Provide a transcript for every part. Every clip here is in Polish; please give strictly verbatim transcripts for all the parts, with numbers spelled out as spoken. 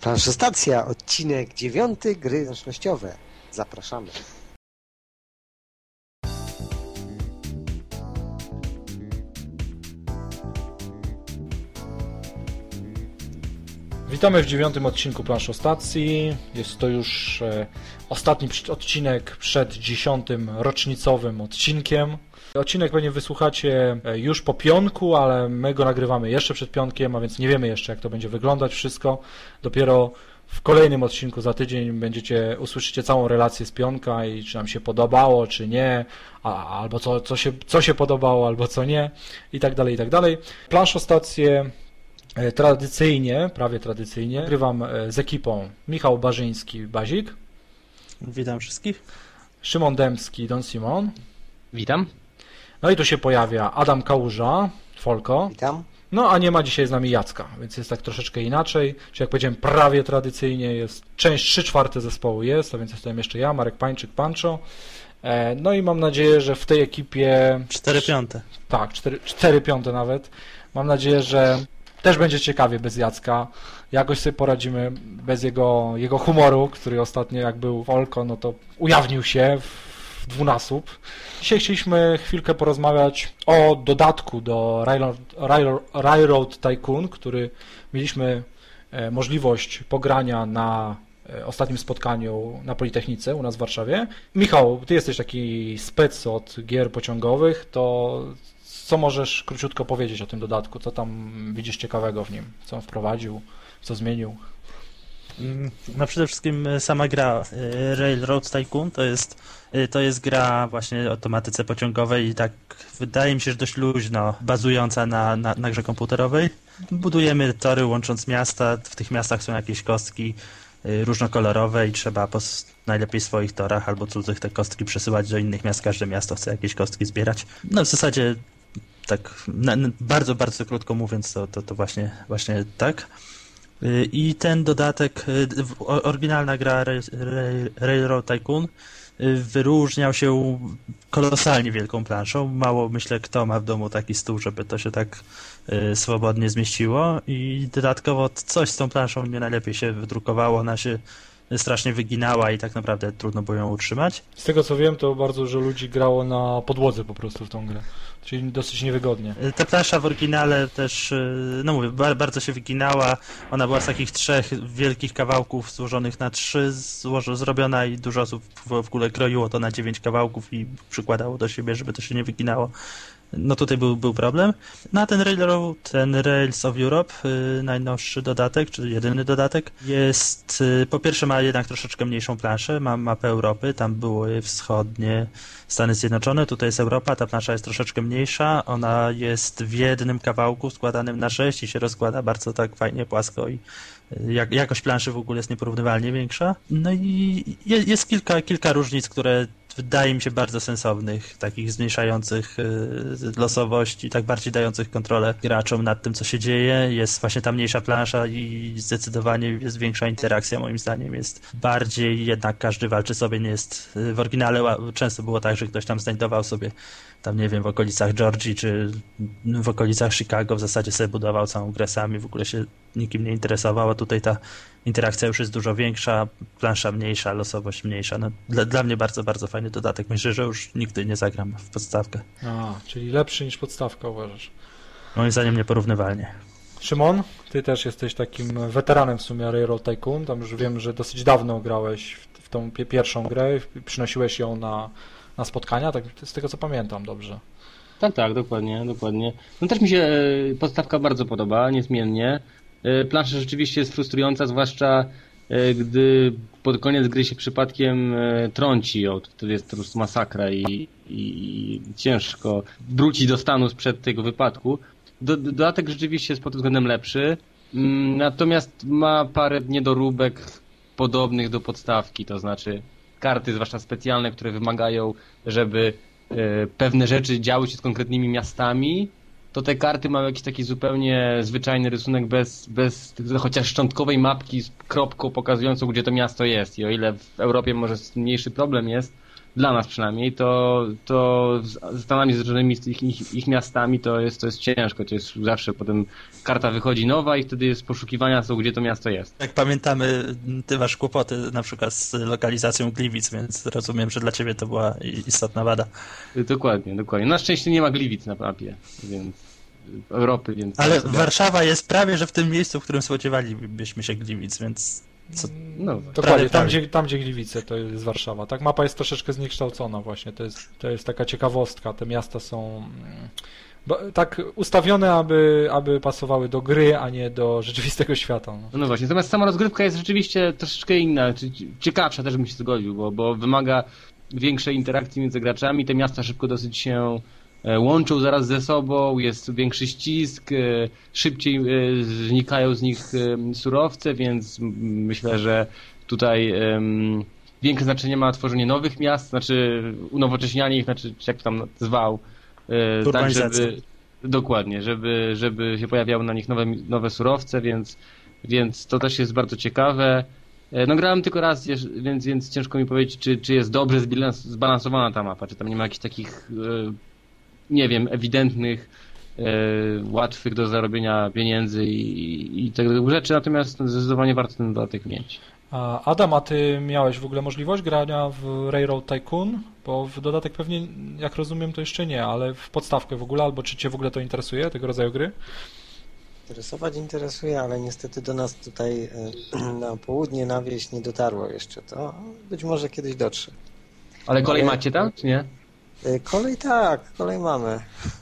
Planszestacja, odcinek dziewiąty, gry zręcznościowe. Zapraszamy. Witamy w dziewiątym odcinku Planszestacji. Jest to już e, ostatni odcinek przed dziesiątym rocznicowym odcinkiem. Odcinek pewnie wysłuchacie już po pionku, ale my go nagrywamy jeszcze przed pionkiem, a więc nie wiemy jeszcze, jak to będzie wyglądać wszystko. Dopiero w kolejnym odcinku za tydzień będziecie usłyszycie całą relację z pionka i czy nam się podobało, czy nie, a, albo co, co, się, co się podobało, albo co nie, i tak dalej, i tak dalej. Planszostację tradycyjnie, prawie tradycyjnie, nagrywam z ekipą Michał Barzyński, Bazik. Witam wszystkich. Szymon Dębski, Don Simon. Witam. No i tu się pojawia Adam Kałuża, Folko. Witam. No a nie ma dzisiaj z nami Jacka, więc jest tak troszeczkę inaczej. Czyli jak powiedziałem, prawie tradycyjnie jest część trzy czwarte zespołu jest, a więc jestem jeszcze ja, Marek Pańczyk, Pancho. No i mam nadzieję, że w tej ekipie... cztery piąte. Tak, cztery piąte nawet. Mam nadzieję, że też będzie ciekawie bez Jacka. Jakoś sobie poradzimy bez jego, jego humoru, który ostatnio jak był Folko, no to ujawnił się w dwunasób. Dzisiaj chcieliśmy chwilkę porozmawiać o dodatku do Railroad, Railroad, Railroad Tycoon, który mieliśmy możliwość pogrania na ostatnim spotkaniu na Politechnice u nas w Warszawie. Michał, ty jesteś taki spec od gier pociągowych, to co możesz króciutko powiedzieć o tym dodatku? Co tam widzisz ciekawego w nim? Co on wprowadził? Co zmienił? No przede wszystkim sama gra Railroad Tycoon to jest, to jest gra właśnie o tematyce pociągowej i tak wydaje mi się, że dość luźno bazująca na, na, na grze komputerowej. Budujemy tory łącząc miasta, w tych miastach są jakieś kostki różnokolorowe i trzeba po najlepiej swoich torach albo cudzych te kostki przesyłać do innych miast. Każde miasto chce jakieś kostki zbierać. No w zasadzie tak na, na, bardzo, bardzo krótko mówiąc to, to, to właśnie, właśnie tak. I ten dodatek, oryginalna gra Railroad Tycoon wyróżniał się kolosalnie wielką planszą. Mało myślę, kto ma w domu taki stół, żeby to się tak swobodnie zmieściło i dodatkowo coś z tą planszą nie najlepiej się wydrukowało, ona się strasznie wyginała i tak naprawdę trudno było ją utrzymać. Z tego co wiem, to bardzo dużo ludzi grało na podłodze po prostu w tą grę, czyli dosyć niewygodnie. Ta plansza w oryginale też, no mówię, bardzo się wyginała, ona była z takich trzech wielkich kawałków złożonych na trzy, złożo, zrobiona i dużo osób w ogóle kroiło to na dziewięć kawałków i przykładało do siebie, żeby to się nie wyginało. No tutaj był, był problem. No a ten Railroad, ten Rails of Europe, yy, najnowszy dodatek, czyli jedyny dodatek, jest, yy, po pierwsze ma jednak troszeczkę mniejszą planszę, ma mapę Europy, tam były wschodnie Stany Zjednoczone, tutaj jest Europa, ta plansza jest troszeczkę mniejsza, ona jest w jednym kawałku składanym na sześć i się rozkłada bardzo tak fajnie, płasko i Jak, jakość planszy w ogóle jest nieporównywalnie większa. No i jest, jest kilka, kilka różnic, które wydaje mi się bardzo sensownych, takich zmniejszających y, losowość i tak bardziej dających kontrolę graczom nad tym, co się dzieje. Jest właśnie ta mniejsza plansza i zdecydowanie jest większa interakcja, moim zdaniem. Jest bardziej, jednak każdy walczy sobie, nie jest... W oryginale często było tak, że ktoś tam znajdował sobie tam, nie wiem, w okolicach Georgii czy w okolicach Chicago w zasadzie sobie budował całą grę sami, w ogóle się nikim nie interesował, a tutaj ta interakcja już jest dużo większa, plansza mniejsza, losowość mniejsza. No, dla, dla mnie bardzo, bardzo fajny dodatek. Myślę, że już nigdy nie zagram w podstawkę. A, czyli lepszy niż podstawka, uważasz? Moim zdaniem nieporównywalnie. Szymon, ty też jesteś takim weteranem w sumie Railroad Tycoon, tam już wiem, że dosyć dawno grałeś w, w tą pierwszą grę, przynosiłeś ją na na spotkania, tak z tego co pamiętam dobrze. Tak, tak, dokładnie, dokładnie. No też mi się podstawka bardzo podoba, niezmiennie. Plansza rzeczywiście jest frustrująca, zwłaszcza gdy pod koniec gry się przypadkiem trąci, o, wtedy jest to po prostu masakra i, i ciężko wrócić do stanu sprzed tego wypadku. Do, dodatek rzeczywiście jest pod tym względem lepszy, natomiast ma parę niedoróbek podobnych do podstawki, to znaczy karty, zwłaszcza specjalne, które wymagają, żeby e, pewne rzeczy działy się z konkretnymi miastami, to te karty mają jakiś taki zupełnie zwyczajny rysunek bez, bez chociaż szczątkowej mapki z kropką pokazującą, gdzie to miasto jest. I o ile w Europie może mniejszy problem jest, dla nas przynajmniej, to, to z Stanami Zjednoczonymi, z ich, ich, ich miastami to jest, to jest ciężko, to jest zawsze potem karta wychodzi nowa i wtedy jest poszukiwania, co, gdzie to miasto jest. Jak pamiętamy, ty masz kłopoty na przykład z lokalizacją Gliwic, więc rozumiem, że dla ciebie to była istotna wada. Dokładnie, dokładnie. Na szczęście nie ma Gliwic na mapie, więc Europy, więc... Ale sobie... Warszawa jest prawie, że w tym miejscu, w którym spodziewalibyśmy się Gliwic, więc... Co... No, Dokładnie, prawie, tam, prawie. Gdzie, tam gdzie Gliwice to jest Warszawa. Tak, mapa jest troszeczkę zniekształcona właśnie, to jest, to jest taka ciekawostka. Te miasta są bo, tak ustawione, aby, aby pasowały do gry, a nie do rzeczywistego świata. No, no właśnie, natomiast sama rozgrywka jest rzeczywiście troszeczkę inna, czy ciekawsza też bym się zgodził, bo, bo wymaga większej interakcji między graczami, te miasta szybko dosyć się łączą zaraz ze sobą, jest większy ścisk, szybciej znikają z nich surowce, więc myślę, że tutaj um, większe znaczenie ma tworzenie nowych miast, znaczy unowocześnianie ich, znaczy jak to tam zwał, tak żeby dokładnie, żeby, żeby się pojawiały na nich nowe, nowe surowce, więc, więc to też jest bardzo ciekawe. No grałem tylko raz, więc, więc ciężko mi powiedzieć, czy, czy jest dobrze zbalansowana ta mapa, czy tam nie ma jakichś takich nie wiem, ewidentnych, e, łatwych do zarobienia pieniędzy i, i tego rzeczy, natomiast zdecydowanie warto ten dodatek mieć. A Adam, a ty miałeś w ogóle możliwość grania w Railroad Tycoon? Bo w dodatek pewnie, jak rozumiem, to jeszcze nie, ale w podstawkę w ogóle, albo czy cię w ogóle to interesuje, tego rodzaju gry? Interesować interesuje, ale niestety do nas tutaj na południe, na wieś nie dotarło jeszcze to. Być może kiedyś dotrze. Ale kolej ale... macie tam, czy nie? Kolej tak, kolej mamy.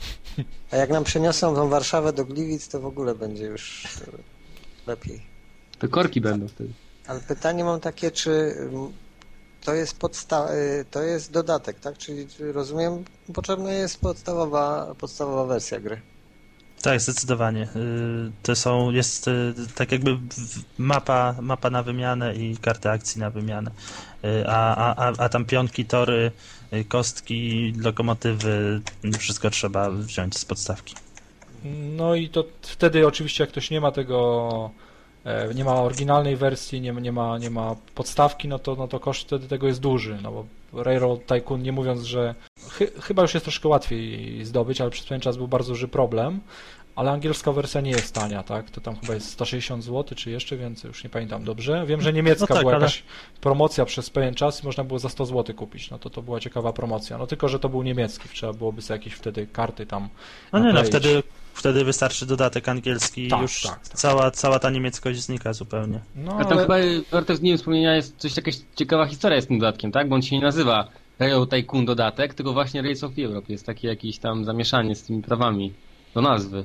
A jak nam przeniosą tą Warszawę do Gliwic, to w ogóle będzie już lepiej. To korki będą wtedy. Ale pytanie mam takie, czy to jest podsta- to jest dodatek, tak? Czyli rozumiem, potrzebna jest podstawowa, podstawowa wersja gry. Tak, zdecydowanie. To są, jest tak jakby mapa, mapa na wymianę i karty akcji na wymianę. A, a, a tam pionki, tory, kostki, lokomotywy, wszystko trzeba wziąć z podstawki. No i to wtedy oczywiście jak ktoś nie ma tego, nie ma oryginalnej wersji, nie, nie, ma, nie ma podstawki, no to, no to koszt wtedy tego jest duży, no bo Railroad Tycoon, nie mówiąc, że chy, chyba już jest troszkę łatwiej zdobyć, ale przez pewien czas był bardzo duży problem, ale angielska wersja nie jest tania, tak? To tam chyba jest sto sześćdziesiąt złotych, czy jeszcze więcej, już nie pamiętam dobrze. Wiem, że niemiecka no tak, była ale... jakaś promocja przez pewien czas i można było za sto złotych kupić, no to to była ciekawa promocja. No tylko, że to był niemiecki, trzeba byłoby sobie jakieś wtedy karty tam No nie, nakleić. no wtedy, wtedy wystarczy dodatek angielski i tak, już tak, tak. Cała, cała ta niemieckość znika zupełnie. No, A tam ale... chyba warte z nim wspomnienia jest coś, jakaś ciekawa historia z tym dodatkiem, tak? Bo on się nie nazywa Railroad Tycoon dodatek, tylko właśnie Race of Europe. Jest takie jakieś tam zamieszanie z tymi prawami do nazwy.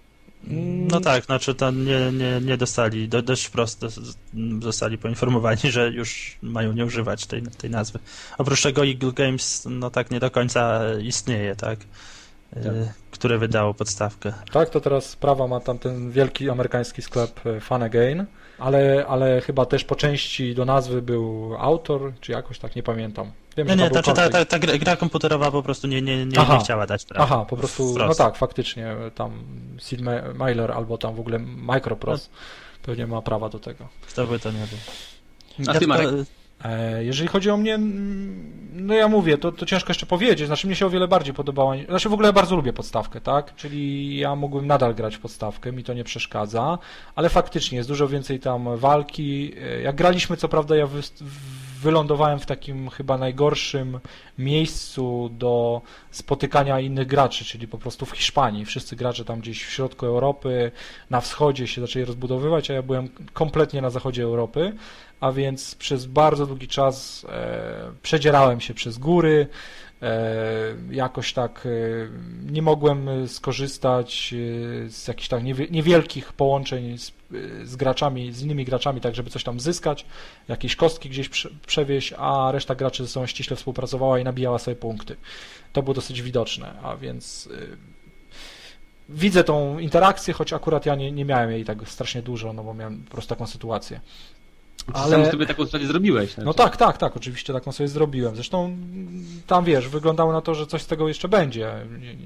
No tak, znaczy to nie, nie, nie dostali, do, dość prosto zostali poinformowani, że już mają nie używać tej, tej nazwy. Oprócz tego Eagle Games, no tak nie do końca istnieje, tak? Tak. Które wydało podstawkę. Tak, to teraz prawa ma tam ten wielki amerykański sklep Fun Again, ale, ale chyba też po części do nazwy był autor, czy jakoś tak, nie pamiętam. Wiem, Nie, że nie, tam był ta, ta, konflikt. ta, ta gra, gra komputerowa po prostu nie, nie, nie, Aha. nie chciała dać prawa. Aha, po prostu, Wprost. no tak, faktycznie, tam Sid Me- Meier albo tam w ogóle Microprose pewnie ma prawa do tego. Kto by to nie był. A ty, Marek? E, jeżeli chodzi o mnie, mm, no ja mówię, to, to ciężko jeszcze powiedzieć, znaczy mnie się o wiele bardziej podobała, znaczy w ogóle ja bardzo lubię podstawkę, tak, czyli ja mógłbym nadal grać w podstawkę, mi to nie przeszkadza, ale faktycznie jest dużo więcej tam walki, E, jak graliśmy, co prawda ja wy, wylądowałem w takim chyba najgorszym miejscu do spotykania innych graczy, czyli po prostu w Hiszpanii, wszyscy gracze tam gdzieś w środku Europy, na wschodzie się zaczęli rozbudowywać, a ja byłem kompletnie na zachodzie Europy, a więc przez bardzo długi czas e, przedzierałem się przez góry, e, jakoś tak e, nie mogłem skorzystać e, z jakichś tak niewie, niewielkich połączeń z, e, z graczami, z innymi graczami, tak żeby coś tam zyskać, jakieś kostki gdzieś prze, przewieźć, a reszta graczy ze sobą ściśle współpracowała i nabijała sobie punkty. To było dosyć widoczne, a więc e, widzę tą interakcję, choć akurat ja nie, nie miałem jej tak strasznie dużo, no bo miałem po prostu taką sytuację. Ale... Sam sobie taką sobie zrobiłeś. Znaczy. No tak, tak, tak, oczywiście taką sobie zrobiłem. Zresztą tam, wiesz, wyglądało na to, że coś z tego jeszcze będzie.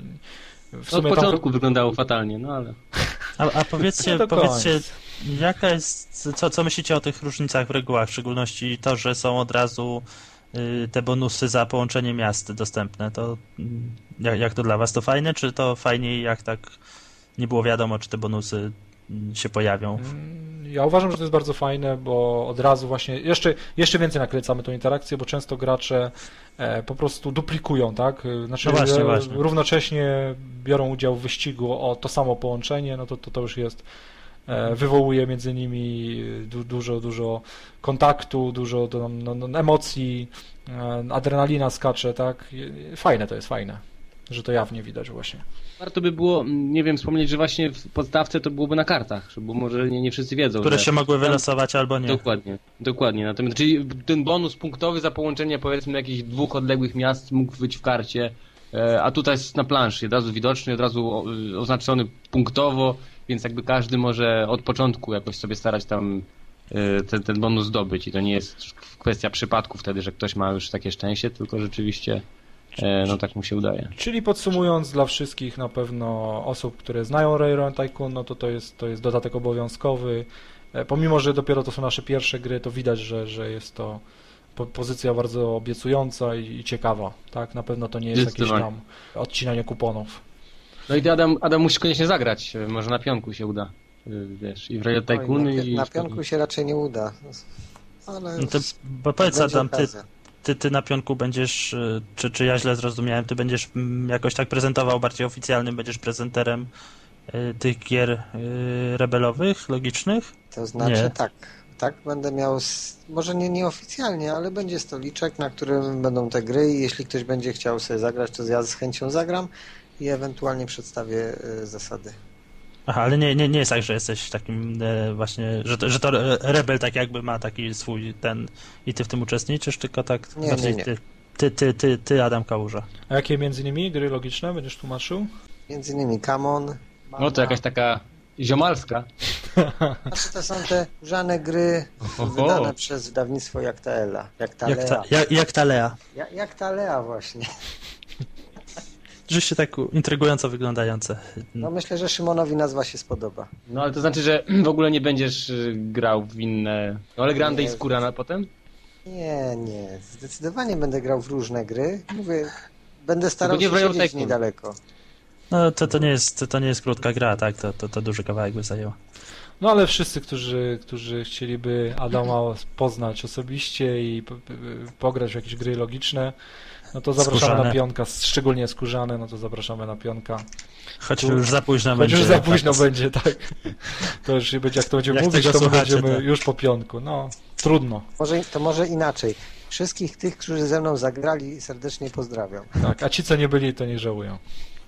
W sumie Od początku tam... wyglądało fatalnie, no ale... A, a powiedzcie, powiedzcie jaka jest, co, co myślicie o tych różnicach w regułach, w szczególności to, że są od razu te bonusy za połączenie miast dostępne. To jak, jak to dla was? To fajne, czy to fajniej, jak tak nie było wiadomo, czy te bonusy się pojawią? Ja uważam, że to jest bardzo fajne, bo od razu właśnie jeszcze, jeszcze więcej nakręcamy tą interakcję, bo często gracze e, po prostu duplikują, tak? Znaczy, No właśnie, e, właśnie. równocześnie biorą udział w wyścigu o to samo połączenie, no to to, to już jest e, wywołuje między nimi du, dużo, dużo kontaktu, dużo do, no, no, emocji, e, adrenalina skacze, tak? Fajne to jest, fajne, że to jawnie widać właśnie. Warto by było, nie wiem, wspomnieć, że właśnie w podstawce to byłoby na kartach, bo może nie, nie wszyscy wiedzą. Które że... się mogły wylosować albo nie. Dokładnie, dokładnie. Natomiast, czyli ten bonus punktowy za połączenie powiedzmy jakichś dwóch odległych miast mógł być w karcie, a tutaj jest na planszy, od razu widoczny, od razu oznaczony punktowo, więc jakby każdy może od początku jakoś sobie starać tam ten, ten bonus zdobyć i to nie jest kwestia przypadku wtedy, że ktoś ma już takie szczęście, tylko rzeczywiście no tak mu się udaje. Czyli podsumując, dla wszystkich na pewno osób, które znają Railroad Tycoon, no to to jest, to jest dodatek obowiązkowy. Pomimo, że dopiero to są nasze pierwsze gry, to widać, że, że jest to po, pozycja bardzo obiecująca i, i ciekawa. Tak, na pewno to nie jest jakieś tam odcinanie kuponów. No i ty Adam, Adam musisz koniecznie zagrać, może na pionku się uda. Wiesz, i w Railroad Tycoon Oj, na, i... na pionku się raczej nie uda. Ale no to, bo powiedz Adam, ty, Ty, ty na pionku będziesz, czy, czy ja źle zrozumiałem, ty będziesz jakoś tak prezentował bardziej oficjalnym, będziesz prezenterem y, tych gier y, rebelowych, logicznych? To znaczy nie. tak, tak będę miał, może nie nieoficjalnie, ale będzie stoliczek, na którym będą te gry i jeśli ktoś będzie chciał sobie zagrać, to ja z chęcią zagram i ewentualnie przedstawię y, zasady. Aha, ale nie, nie, nie jest tak, że jesteś takim e, właśnie, że to, że to rebel tak jakby ma taki swój ten i ty w tym uczestniczysz, tylko tak nie, bardziej nie, nie. Ty, ty, ty, ty, ty Adam Kałuża. A jakie między innymi gry logiczne będziesz tłumaczył? Między innymi Common. No to jakaś taka ziomalska. Znaczy to są te żane gry Oho. wydane przez wydawnictwo Jaktaela. Jak ta, Jaktalea. jak, jak ta Lea. Ja, Jaktalea właśnie. Rzeczywiście tak intrygująco wyglądające. No myślę, że Szymonowi nazwa się spodoba. No ale to znaczy, że w ogóle nie będziesz y, grał w inne... No ale Grande i Skóra na potem? Nie, nie. Zdecydowanie będę grał w różne gry. Mówię, będę starał Tylko nie się w siedzieć Railroad niedaleko. No to, to, nie jest, to nie jest krótka gra, tak? To, to, to duży kawałek by zajęło. No ale wszyscy, którzy, którzy chcieliby Adama poznać osobiście i p- p- pograć w jakieś gry logiczne, no to zapraszamy Skórzane. na pionka, szczególnie skórzane, no to zapraszamy na pionka. Choć Tu- już za późno Choć będzie. już za późno tak, będzie, tak. To już będzie, jak to będziemy Jak mówić, tego to my słuchacie, będziemy to- już po pionku. No, trudno. Może, to może inaczej. Wszystkich tych, którzy ze mną zagrali, serdecznie pozdrawiam. Tak, a ci, co nie byli, to nie żałują.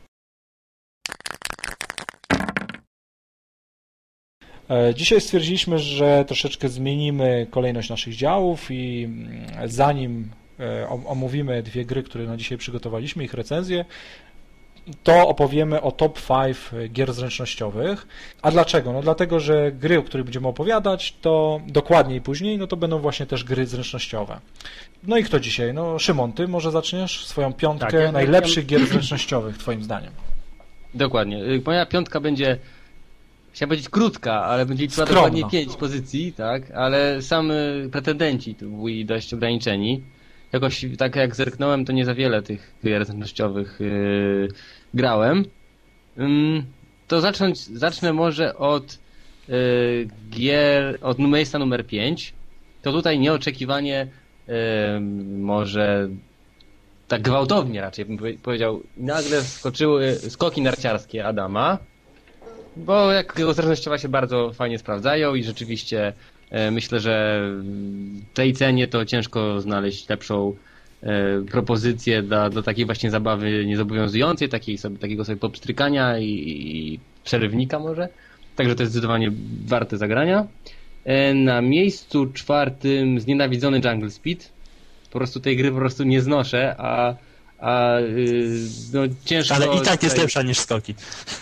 E, Dzisiaj stwierdziliśmy, że troszeczkę zmienimy kolejność naszych działów i mm, zanim e, om- omówimy dwie gry, które na dzisiaj przygotowaliśmy, ich recenzję, to opowiemy o top pięć gier zręcznościowych. A dlaczego? No dlatego, że gry, o których będziemy opowiadać, to dokładniej później, no to będą właśnie też gry zręcznościowe. No i kto dzisiaj? No Szymon, ty może zaczniesz swoją piątkę Tak, ja- najlepszych gier zręcznościowych, twoim zdaniem. Dokładnie. Y, Moja piątka będzie... Chciałem powiedzieć krótka, ale będzie liczyła Skromna. dokładnie pięć pozycji, tak? Ale sami pretendenci tu byli dość ograniczeni. Jakoś tak jak zerknąłem, to nie za wiele tych gier zręcznościowych yy, grałem. Ym, to zacząć, zacznę może od yy, gier, od miejsca numer pięć. To tutaj nieoczekiwanie yy, może tak gwałtownie raczej bym powie- powiedział, nagle skoczyły skoki narciarskie Adama. Bo jak zręcznościowa się bardzo fajnie sprawdzają i rzeczywiście e, myślę, że w tej cenie to ciężko znaleźć lepszą e, propozycję dla, do takiej właśnie zabawy niezobowiązującej, takiej sobie, takiego sobie popstrykania i, i przerywnika może. Także to jest zdecydowanie warte zagrania. E, na miejscu czwartym znienawidzony Jungle Speed. Po prostu tej gry po prostu nie znoszę, a, a y, no ciężko... Ale i tak jest tutaj- lepsza niż skoki.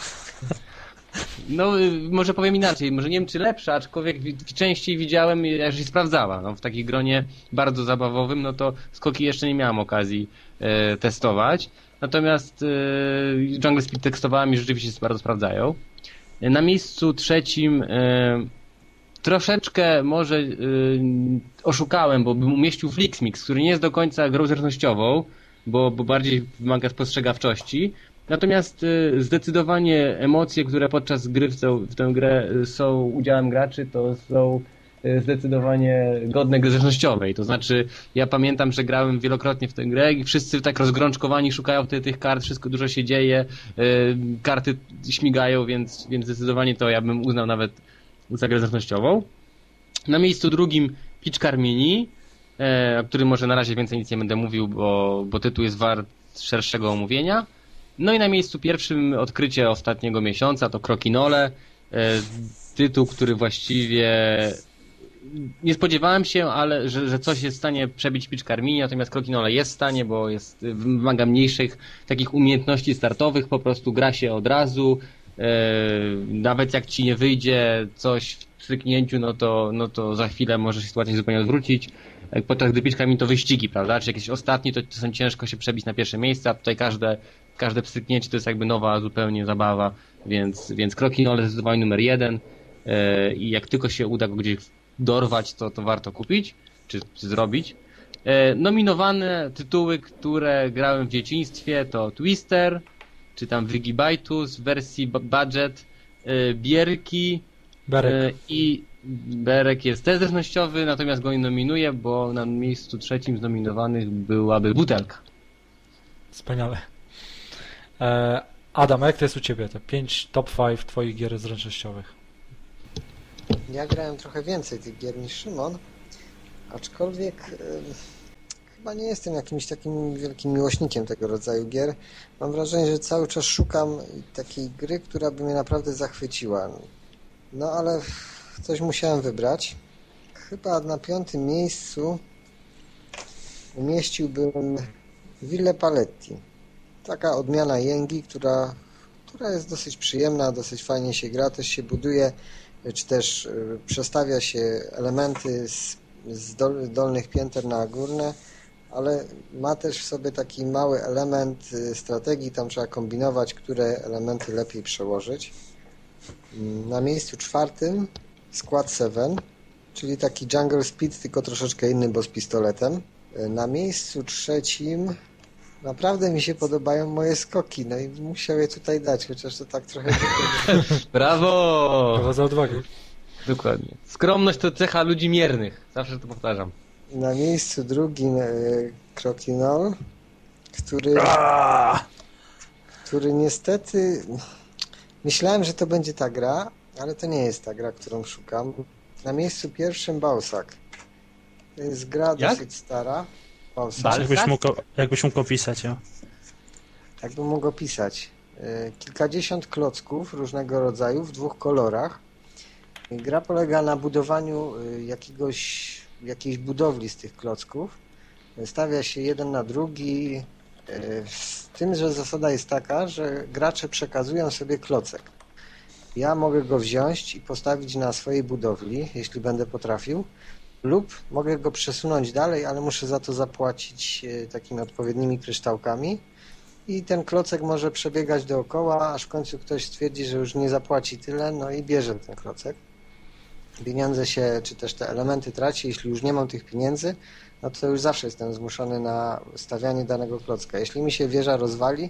No, y, może powiem inaczej, może nie wiem czy lepsza, aczkolwiek wi- częściej widziałem, jak się sprawdzała. No, w takim gronie bardzo zabawowym, no to skoki jeszcze nie miałem okazji e, testować. Natomiast e, Jungle Speed testowałem i rzeczywiście się bardzo sprawdzają. E, Na miejscu trzecim e, troszeczkę może y, oszukałem, bo bym umieścił Flixmix, który nie jest do końca grą zręcznościową, bo, bo bardziej wymaga spostrzegawczości. Natomiast y, zdecydowanie emocje, które podczas gry w, tą, w tę grę są udziałem graczy, to są y, zdecydowanie godne gry zręcznościowej. To znaczy, ja pamiętam, że grałem wielokrotnie w tę grę i wszyscy tak rozgrączkowani szukają tych, tych kart, wszystko dużo się dzieje, y, karty śmigają, więc, więc zdecydowanie to ja bym uznał nawet za grę zręcznościową. Na miejscu drugim Pitchcar Mini, e, o którym może na razie więcej nic nie będę mówił, bo, bo tytuł jest wart szerszego omówienia. No i na miejscu pierwszym odkrycie ostatniego miesiąca to Crokinole, e, tytuł, który właściwie nie spodziewałem się, ale że, że coś jest w stanie przebić Pitchcar Mini, natomiast Crokinole jest w stanie, bo jest, wymaga mniejszych takich umiejętności startowych, po prostu gra się od razu. Nawet jak ci nie wyjdzie coś w stryknięciu, no to, no to za chwilę może się sytuacja zupełnie odwrócić. Podczas gdy Pitchcar Mini to wyścigi, prawda? Czy jakieś ostatni, to czasem ciężko się przebić na pierwsze miejsce, a tutaj każde, każde pstryknięcie to jest jakby nowa zupełnie zabawa, więc, więc Crokinole zdecydowanie numer jeden i jak tylko się uda go gdzieś dorwać, to, to warto kupić, czy, czy zrobić. Nominowane tytuły, które grałem w dzieciństwie to Twister, czy tam Wigibaitus w wersji budget, y, Bierki Berek. y, i Berek jest też zręcznościowy, natomiast go nie nominuję, bo na miejscu trzecim z nominowanych byłaby Butelka. Wspaniale. E, Adam, a jak to jest u Ciebie? Te pięć top pięć Twoich gier zręcznościowych. Ja grałem trochę więcej tych gier niż Szymon, aczkolwiek y, chyba nie jestem jakimś takim wielkim miłośnikiem tego rodzaju gier. Mam wrażenie, że cały czas szukam takiej gry, która by mnie naprawdę zachwyciła. No ale coś musiałem wybrać. Chyba na piątym miejscu umieściłbym Ville Paletti. Taka odmiana Jęgi, która, która jest dosyć przyjemna, dosyć fajnie się gra, też się buduje, czy też y, przestawia się elementy z, z dol, dolnych pięter na górne, ale ma też w sobie taki mały element strategii, tam trzeba kombinować, które elementy lepiej przełożyć. Na miejscu czwartym Squad siedem, czyli taki Jungle Speed, tylko troszeczkę inny, bo z pistoletem. Na miejscu trzecim naprawdę mi się podobają moje skoki, no i musiał je tutaj dać, chociaż to tak trochę... Brawo! Brawo za odwagę. Dokładnie. Skromność to cecha ludzi miernych, zawsze to powtarzam. Na miejscu drugim e, Crokinole, który, który niestety myślałem, że to będzie ta gra, ale to nie jest ta gra, którą szukam. Na miejscu pierwszym Bausak. To jest gra Jak? dosyć stara. Bausak. Bal- Jakbyś mógł, jakbyś mógł opisać ją. Jakbym mógł opisać. E, kilkadziesiąt klocków różnego rodzaju w dwóch kolorach. Gra polega na budowaniu e, jakiegoś jakiejś budowli z tych klocków. Stawia się jeden na drugi, z tym, że zasada jest taka, że gracze przekazują sobie klocek. Ja mogę go wziąć i postawić na swojej budowli, jeśli będę potrafił, lub mogę go przesunąć dalej, ale muszę za to zapłacić takimi odpowiednimi kryształkami i ten klocek może przebiegać dookoła, aż w końcu ktoś stwierdzi, że już nie zapłaci tyle, no i bierze ten klocek. Pieniądze się, czy też te elementy traci, jeśli już nie mam tych pieniędzy, no to już zawsze jestem zmuszony na stawianie danego klocka. Jeśli mi się wieża rozwali,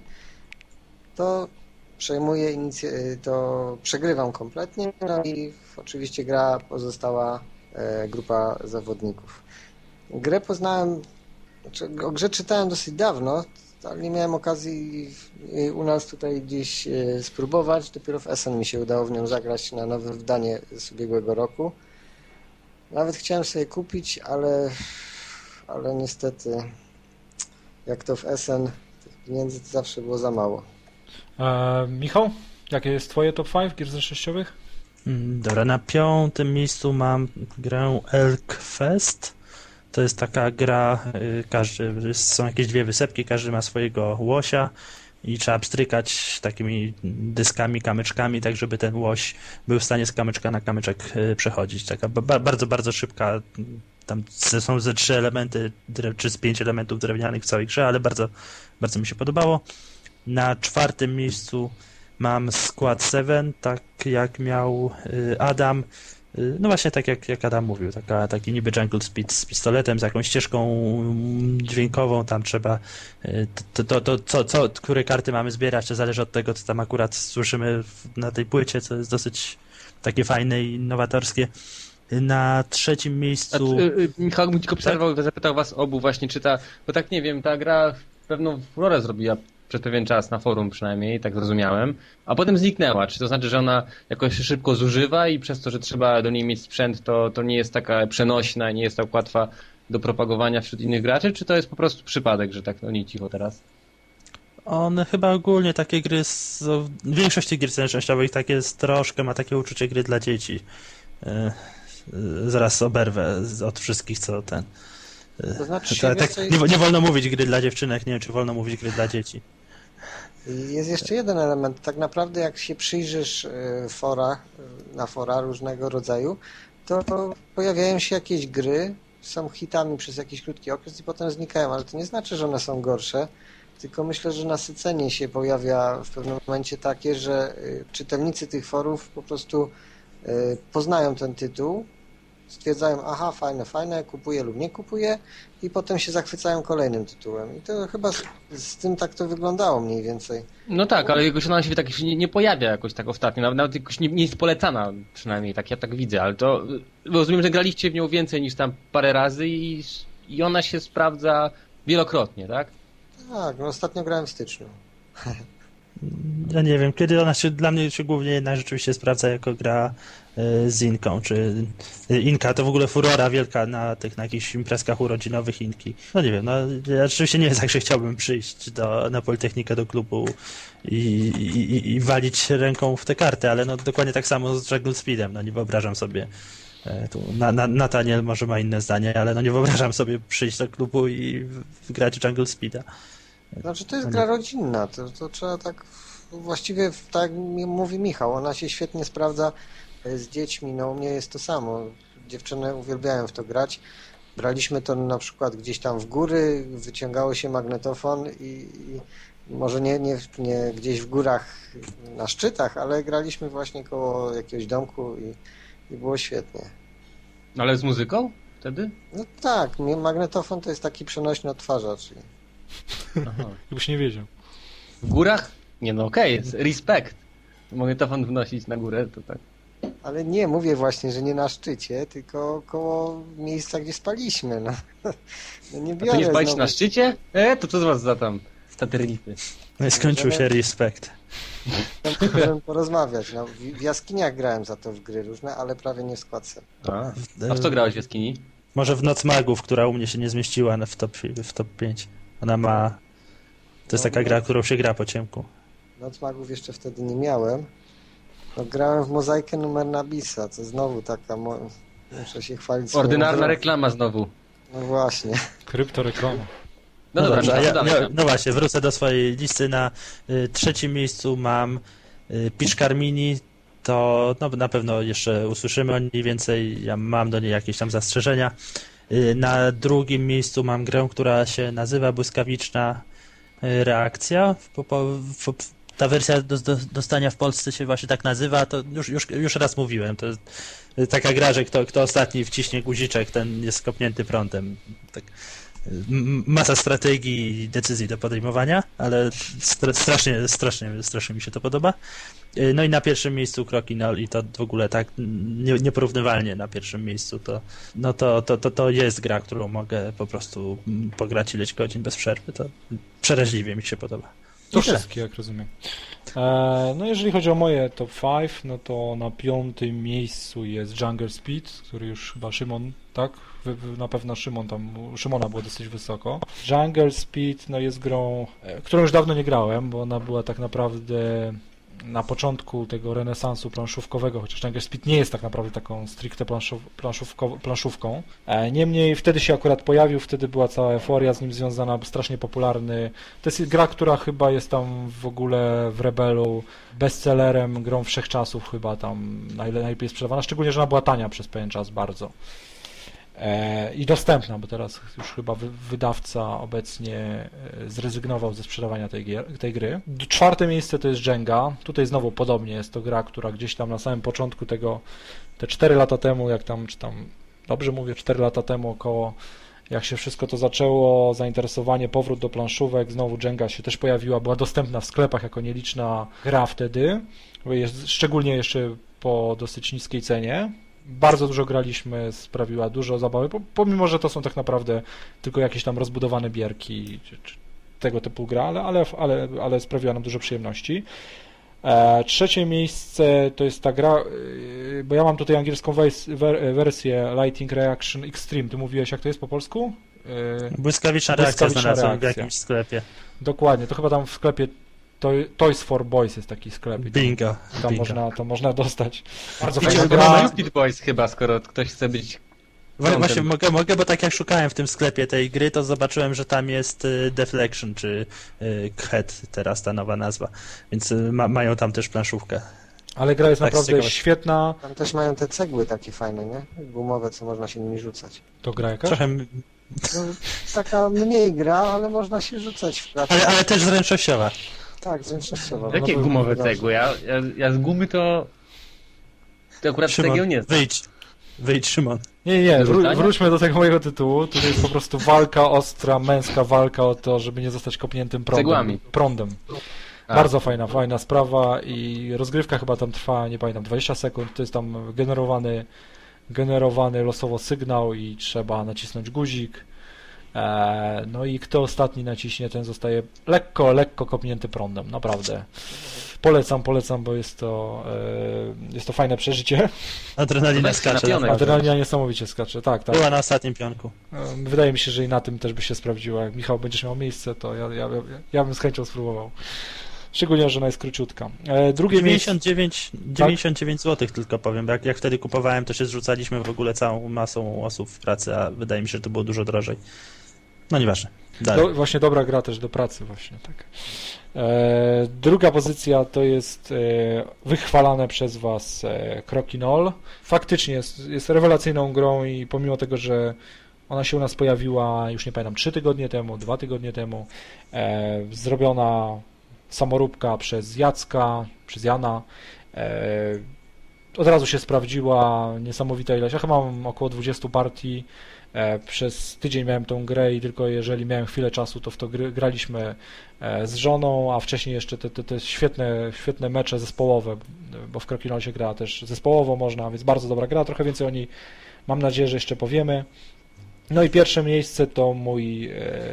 to przejmuję inicj- to przegrywam kompletnie, no i oczywiście gra pozostała e, grupa zawodników. Grę poznałem, znaczy o grze czytałem dosyć dawno, ale nie miałem okazji u nas tutaj gdzieś e, spróbować. Dopiero w Essen mi się udało w nią zagrać na nowe wydanie z ubiegłego roku. Nawet chciałem sobie kupić, ale, ale niestety jak to w Essen, tych pieniędzy to zawsze było za mało. E, Michał, jakie jest Twoje top pięć gier zręcznościowych? Dobra, na piątym miejscu mam grę Elkfest. To jest taka gra, każdy, są jakieś dwie wysepki, każdy ma swojego łosia i trzeba pstrykać takimi dyskami, kamyczkami, tak żeby ten łoś był w stanie z kamyczka na kamyczek przechodzić. Taka ba- bardzo, bardzo szybka, tam są ze trzy elementy, czy z pięć elementów drewnianych w całej grze, ale bardzo, bardzo mi się podobało. Na czwartym miejscu mam Squad siedem, tak jak miał Adam. No właśnie tak jak, jak Adam mówił, taka, taki niby Jungle Speed z pistoletem, z jakąś ścieżką dźwiękową, tam trzeba to, to, to co, co, które karty mamy zbierać, to zależy od tego, co tam akurat słyszymy na tej płycie, co jest dosyć takie fajne i innowatorskie. Na trzecim miejscu... A, y, Michał, bym tylko przerwał, tak? Zapytał was obu właśnie, czy ta, bo tak nie wiem, ta gra pewną furorę zrobiła przez pewien czas na forum przynajmniej, tak zrozumiałem, a potem zniknęła. Czy to znaczy, że ona jakoś się szybko zużywa i przez to, że trzeba do niej mieć sprzęt, to, to nie jest taka przenośna, nie jest tak łatwa do propagowania wśród innych graczy, czy to jest po prostu przypadek, że tak oni cicho teraz? On chyba ogólnie takie gry, są, większość tych gier zręcznościowych takie jest troszkę, ma takie uczucie gry dla dzieci. Zaraz oberwę od wszystkich, co ten... To znaczy, tak, tak, nie, nie wolno mówić gry dla dziewczynek, nie wiem, czy wolno mówić gry dla dzieci. Jest jeszcze jeden element. Tak naprawdę jak się przyjrzysz forach, na fora różnego rodzaju, to pojawiają się jakieś gry, są hitami przez jakiś krótki okres i potem znikają, ale to nie znaczy, że one są gorsze, tylko myślę, że nasycenie się pojawia w pewnym momencie takie, że czytelnicy tych forów po prostu poznają ten tytuł, stwierdzają, aha, fajne, fajne, kupuję lub nie kupuję i potem się zachwycają kolejnym tytułem. I to chyba z, z tym tak to wyglądało mniej więcej. No tak, ale jakoś ona się tak nie, nie pojawia jakoś tak ostatnio, nawet, nawet jakoś nie, nie jest polecana przynajmniej, tak ja tak widzę, ale to rozumiem, że graliście w nią więcej niż tam parę razy i, i ona się sprawdza wielokrotnie, tak? Tak, no ostatnio grałem w styczniu. Ja nie wiem, kiedy ona się, dla mnie się głównie jednak rzeczywiście sprawdza jako gra z Inką, czy Inka to w ogóle furora wielka na tych, na jakichś imprezkach urodzinowych Inki. No nie wiem, no ja rzeczywiście nie jest tak, że chciałbym przyjść do, na Politechnikę do klubu i, i, i walić ręką w te karty, ale no dokładnie tak samo z Jungle Speedem, no nie wyobrażam sobie, tu na, na, Nataniel może ma inne zdanie, ale no nie wyobrażam sobie przyjść do klubu i grać Jungle Speeda. Znaczy to jest gra rodzinna, to, to trzeba tak właściwie, tak jak mówi Michał, ona się świetnie sprawdza z dziećmi, no u mnie jest to samo, dziewczyny uwielbiają w to grać, braliśmy to na przykład gdzieś tam w góry, wyciągało się magnetofon i, i może nie, nie, nie gdzieś w górach na szczytach, ale graliśmy właśnie koło jakiegoś domku i, i było świetnie. Ale z muzyką wtedy? No tak, magnetofon to jest taki przenośny odtwarzacz. Aha. Jakbyś nie wiedział. W górach? Nie no okej, okay, respekt. Magnetofon wnosić na górę, to tak. Ale nie, mówię właśnie, że nie na szczycie, tylko koło miejsca, gdzie spaliśmy. No, no nie biorę. A to nie spalić znowu... na szczycie? E, to co z was za tam satyrnity? No i skończył się respekt. Możemy porozmawiać. No, w jaskiniach grałem za to w gry różne, ale prawie nie w składce. A, A w co grałeś w jaskini? Może w Noc Magów, która u mnie się nie zmieściła w top, w top pięć. Ona ma... To jest no, taka gra, którą się gra po ciemku. Noc Magów jeszcze wtedy nie miałem. No, grałem w Mozaikę numer Nabisa, to znowu taka... Mo... Muszę się chwalić. Ordynarna reklama znowu. No właśnie. Kryptoreklama. No, no dobra, ja, no, no właśnie, wrócę do swojej listy. Na y, trzecim miejscu mam y, Piczkar Mini. To no, na pewno jeszcze usłyszymy o niej więcej. Ja mam do niej jakieś tam zastrzeżenia. Y, na drugim miejscu mam grę, która się nazywa Błyskawiczna Reakcja. Po, po, po, ta wersja do, do, dostania w Polsce się właśnie tak nazywa. To już, już, już raz mówiłem. To jest taka gra, że kto, kto ostatni wciśnie guziczek, ten jest skopnięty prądem. Tak. Masa strategii i decyzji do podejmowania, ale strasznie, strasznie, strasznie mi się to podoba. No i na pierwszym miejscu Kroki Nol i to w ogóle tak nie, nieporównywalnie na pierwszym miejscu to, no to, to, to, to jest gra, którą mogę po prostu pograć ileś godzin bez przerwy. To przeraźliwie mi się podoba. To wszystkie, jak rozumiem. E, no jeżeli chodzi o moje top pięć, no to na piątym miejscu jest Jungle Speed, który już chyba Szymon, tak? Na pewno Szymon tam, Szymona było dosyć wysoko. Jungle Speed no jest grą, którą już dawno nie grałem, bo ona była tak naprawdę na początku tego renesansu planszówkowego, chociaż Jungle Speed nie jest tak naprawdę taką stricte planszów, planszówką. Niemniej wtedy się akurat pojawił, wtedy była cała euforia z nim związana, strasznie popularny. To jest gra, która chyba jest tam w ogóle w Rebelu bestsellerem, grą wszechczasów chyba tam najlepiej sprzedawana, szczególnie, że ona była tania przez pewien czas bardzo. e, i dostępna, bo teraz już chyba wy, wydawca obecnie e, zrezygnował ze sprzedawania tej, gier, tej gry. Czwarte miejsce to jest Jenga. Tutaj znowu podobnie jest to gra, która gdzieś tam na samym początku tego, te cztery lata temu, jak tam, czy tam, dobrze mówię, cztery lata temu około, jak się wszystko to zaczęło, zainteresowanie, powrót do planszówek, znowu Jenga się też pojawiła, była dostępna w sklepach jako nieliczna gra wtedy, jest, szczególnie jeszcze po dosyć niskiej cenie. Bardzo dużo graliśmy, sprawiła dużo zabawy, pomimo, że to są tak naprawdę tylko jakieś tam rozbudowane bierki, czy, czy tego typu gra, ale, ale, ale, ale sprawiła nam dużo przyjemności. E, trzecie miejsce to jest ta gra, e, bo ja mam tutaj angielską wers wer wersję Lighting Reaction Extreme. Ty mówiłeś, jak to jest po polsku? E, Błyskawiczna reakcja znalazłem w jakimś sklepie. Dokładnie, to chyba tam w sklepie Toy, Toys for Boys jest taki sklep. Bingo. Tam, tam Bingo. Można, to można dostać. Bardzo fajna fajna gra. gra. Stupid Boys chyba, skoro ktoś chce być... Właśnie, właśnie mogę, mogę, bo tak jak szukałem w tym sklepie tej gry, to zobaczyłem, że tam jest y, Deflection, czy y, Khet, teraz ta nowa nazwa, więc y, ma, mają tam też planszówkę. Ale gra jest Tak, naprawdę świetna. Tam też mają te cegły takie fajne, nie? Gumowe, co można się nimi rzucać. To gra jaka? Trochę, No, taka mniej gra, ale można się rzucać w pracę. ale, ale też zręcznościowa. Tak, zręcznościowo. Jakie No, gumowe no, cegły? Ja, ja, ja z gumy to... To akurat Szymon, cegieł nie znam. wyjdź, wyjdź Szymon. Nie, nie, wró Rzucania? wróćmy do tego mojego tytułu. Tutaj jest po prostu walka ostra, męska walka o to, żeby nie zostać kopniętym prądem. Cegłami. prądem. A. Bardzo fajna, fajna sprawa i rozgrywka chyba tam trwa, nie pamiętam, dwadzieścia sekund. To jest tam generowany, generowany losowo sygnał i trzeba nacisnąć guzik. E, no i kto ostatni naciśnie, ten zostaje lekko, lekko kopnięty prądem, naprawdę. Polecam, polecam, bo jest to, e, jest to fajne przeżycie. Adrenalina Weź się na skacze. pionek. naprawdę. Adrenalina niesamowicie skacze, tak, tak. Była na ostatnim pionku. E, Wydaje mi się, że i na tym też by się sprawdziła. Jak Michał będziesz miał miejsce, to ja, ja, ja bym z chęcią spróbował. Szczególnie, że ona jest króciutka. E, drugie miejsce... dziewięćdziesiąt dziewięć, dziewięćdziesiąt dziewięć złotych tylko powiem. Jak, jak wtedy kupowałem, to się zrzucaliśmy w ogóle całą masą osób w pracy, a wydaje mi się, że to było dużo drożej. No nieważne. Dalej. Do, właśnie dobra gra też do pracy właśnie, tak. E, druga pozycja to jest e, wychwalane przez Was e, Crokinole. Faktycznie jest, jest rewelacyjną grą i pomimo tego, że ona się u nas pojawiła, już nie pamiętam, trzy tygodnie temu, dwa tygodnie temu, e, zrobiona samoróbka przez Jacka, przez Jana, e, od razu się sprawdziła, niesamowita ilość. Ja chyba mam około dwudziestu partii. Przez tydzień miałem tą grę i tylko jeżeli miałem chwilę czasu, to w to gry, graliśmy z żoną, a wcześniej jeszcze te, te, te świetne, świetne mecze zespołowe, bo w Crokinole się gra też zespołowo można, więc bardzo dobra gra, trochę więcej o niej mam nadzieję, że jeszcze powiemy. No i pierwsze miejsce to mój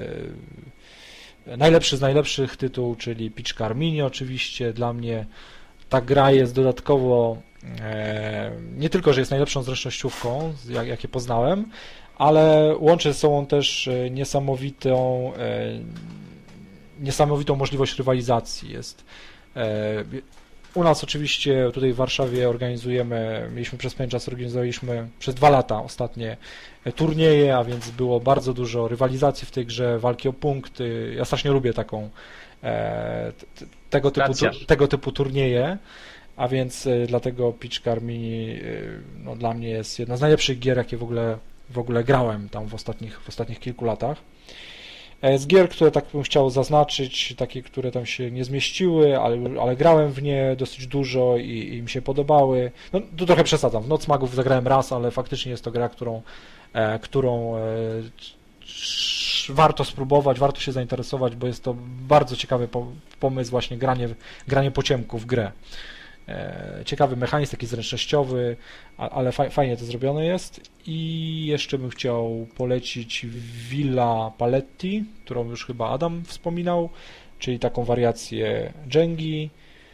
e, najlepszy z najlepszych tytuł, czyli Pitch Car Mini oczywiście. Dla mnie ta gra jest dodatkowo e, nie tylko, że jest najlepszą zręcznościówką, jak, jakie poznałem, ale łączy ze sobą też niesamowitą, niesamowitą możliwość rywalizacji. Jest. U nas oczywiście tutaj w Warszawie organizujemy, mieliśmy przez pewien czas, organizowaliśmy przez dwa lata ostatnie turnieje, a więc było bardzo dużo rywalizacji w tej grze, walki o punkty. Ja strasznie lubię taką tego typu, tego typu turnieje. A więc dlatego Pitch Car Mini no, dla mnie jest jedna z najlepszych gier, jakie w ogóle w ogóle grałem tam w ostatnich, w ostatnich kilku latach. Z gier, które tak bym chciał zaznaczyć, takie, które tam się nie zmieściły, ale, ale grałem w nie dosyć dużo i, i mi się podobały. No, tu trochę przesadzam. W Noc Magów zagrałem raz, ale faktycznie jest to gra, którą, e, którą e, warto spróbować, warto się zainteresować, bo jest to bardzo ciekawy po, pomysł właśnie granie, granie po ciemku w grę. Ciekawy mechanizm, taki zręcznościowy, ale fajnie to zrobione jest. I jeszcze bym chciał polecić Villa Paletti, którą już chyba Adam wspominał, czyli taką wariację Jengi.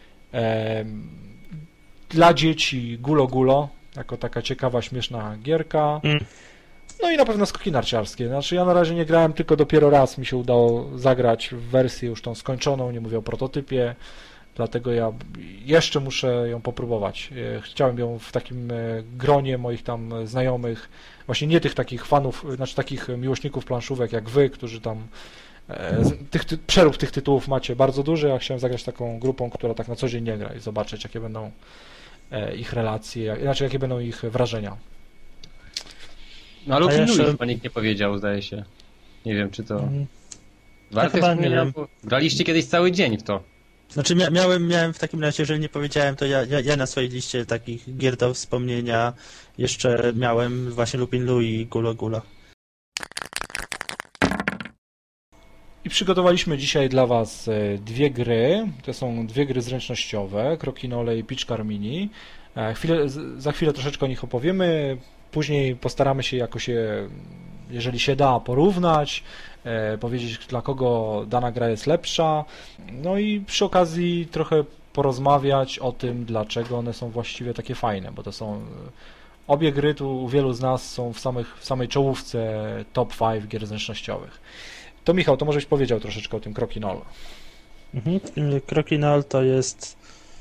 Dla dzieci Gulo Gulo, jako taka ciekawa, śmieszna gierka. No i na pewno skoki narciarskie. Znaczy ja na razie nie grałem, tylko dopiero raz mi się udało zagrać w wersję już tą skończoną, nie mówię o prototypie. Dlatego ja jeszcze muszę ją popróbować. Chciałem ją w takim gronie moich tam znajomych, właśnie nie tych takich fanów, znaczy takich miłośników planszówek jak wy, którzy tam tych, ty, przerób tych tytułów macie bardzo duży, ja chciałem zagrać taką grupą, która tak na co dzień nie gra i zobaczyć, jakie będą ich relacje, znaczy jakie będą ich wrażenia. No ale o A Lupin jeszcze- Louis chyba nikt nie powiedział, zdaje się. Nie wiem, czy to... Mm, Warte chyba nie wspomnienia, wiem. bo graliście kiedyś cały dzień w to. Znaczy mia miałem, miałem w takim razie, jeżeli nie powiedziałem, to ja, ja, ja na swojej liście takich gier do wspomnienia jeszcze miałem właśnie Lupin Louis i Gulo Gulo. I przygotowaliśmy dzisiaj dla Was e, dwie gry. To są dwie gry zręcznościowe, Crokinole i Piczkar Mini. E, Chwilę, z- za chwilę troszeczkę o nich opowiemy. Później postaramy się jakoś je, jeżeli się da, porównać, e, powiedzieć, dla kogo dana gra jest lepsza. No i przy okazji trochę porozmawiać o tym, dlaczego one są właściwie takie fajne, bo to są... e, Obie gry tu u wielu z nas są w, samych, w samej czołówce top pięć gier zręcznościowych. To Michał, to może byś powiedział troszeczkę o tym Crokinole. Mhm. Crokinole to jest...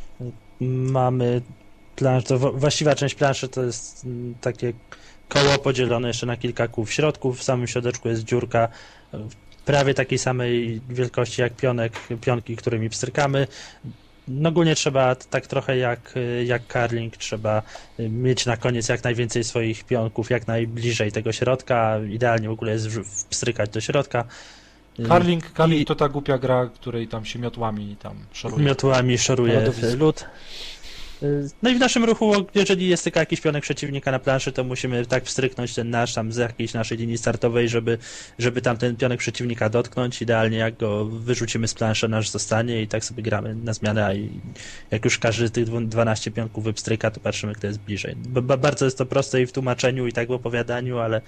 Mamy plansz, to wa- właściwa część planszy to jest mm, takie koło podzielone jeszcze na kilka kół w środku. W samym środeczku jest dziurka e, prawie takiej samej wielkości jak pionek, pionki, którymi pstrykamy. No ogólnie trzeba tak trochę jak, jak curling, trzeba mieć na koniec jak najwięcej swoich pionków, jak najbliżej tego środka. Idealnie w ogóle jest wrz- wpstrykać do środka. Curling, curling I- to ta głupia gra, której tam się miotłami tam szoruje. Miotłami szoruje Lodowisko. lód. No i w naszym ruchu, jeżeli jest tylko jakiś pionek przeciwnika na planszy, to musimy tak wstryknąć ten nasz tam z jakiejś naszej linii startowej, żeby, żeby tam ten pionek przeciwnika dotknąć. Idealnie jak go wyrzucimy z planszy, nasz zostanie i tak sobie gramy na zmianę, a i jak już każdy z tych dwu- dwanaście pionków wypstryka, to patrzymy, kto jest bliżej. Ba- ba- bardzo jest to proste i w tłumaczeniu, i tak w opowiadaniu, ale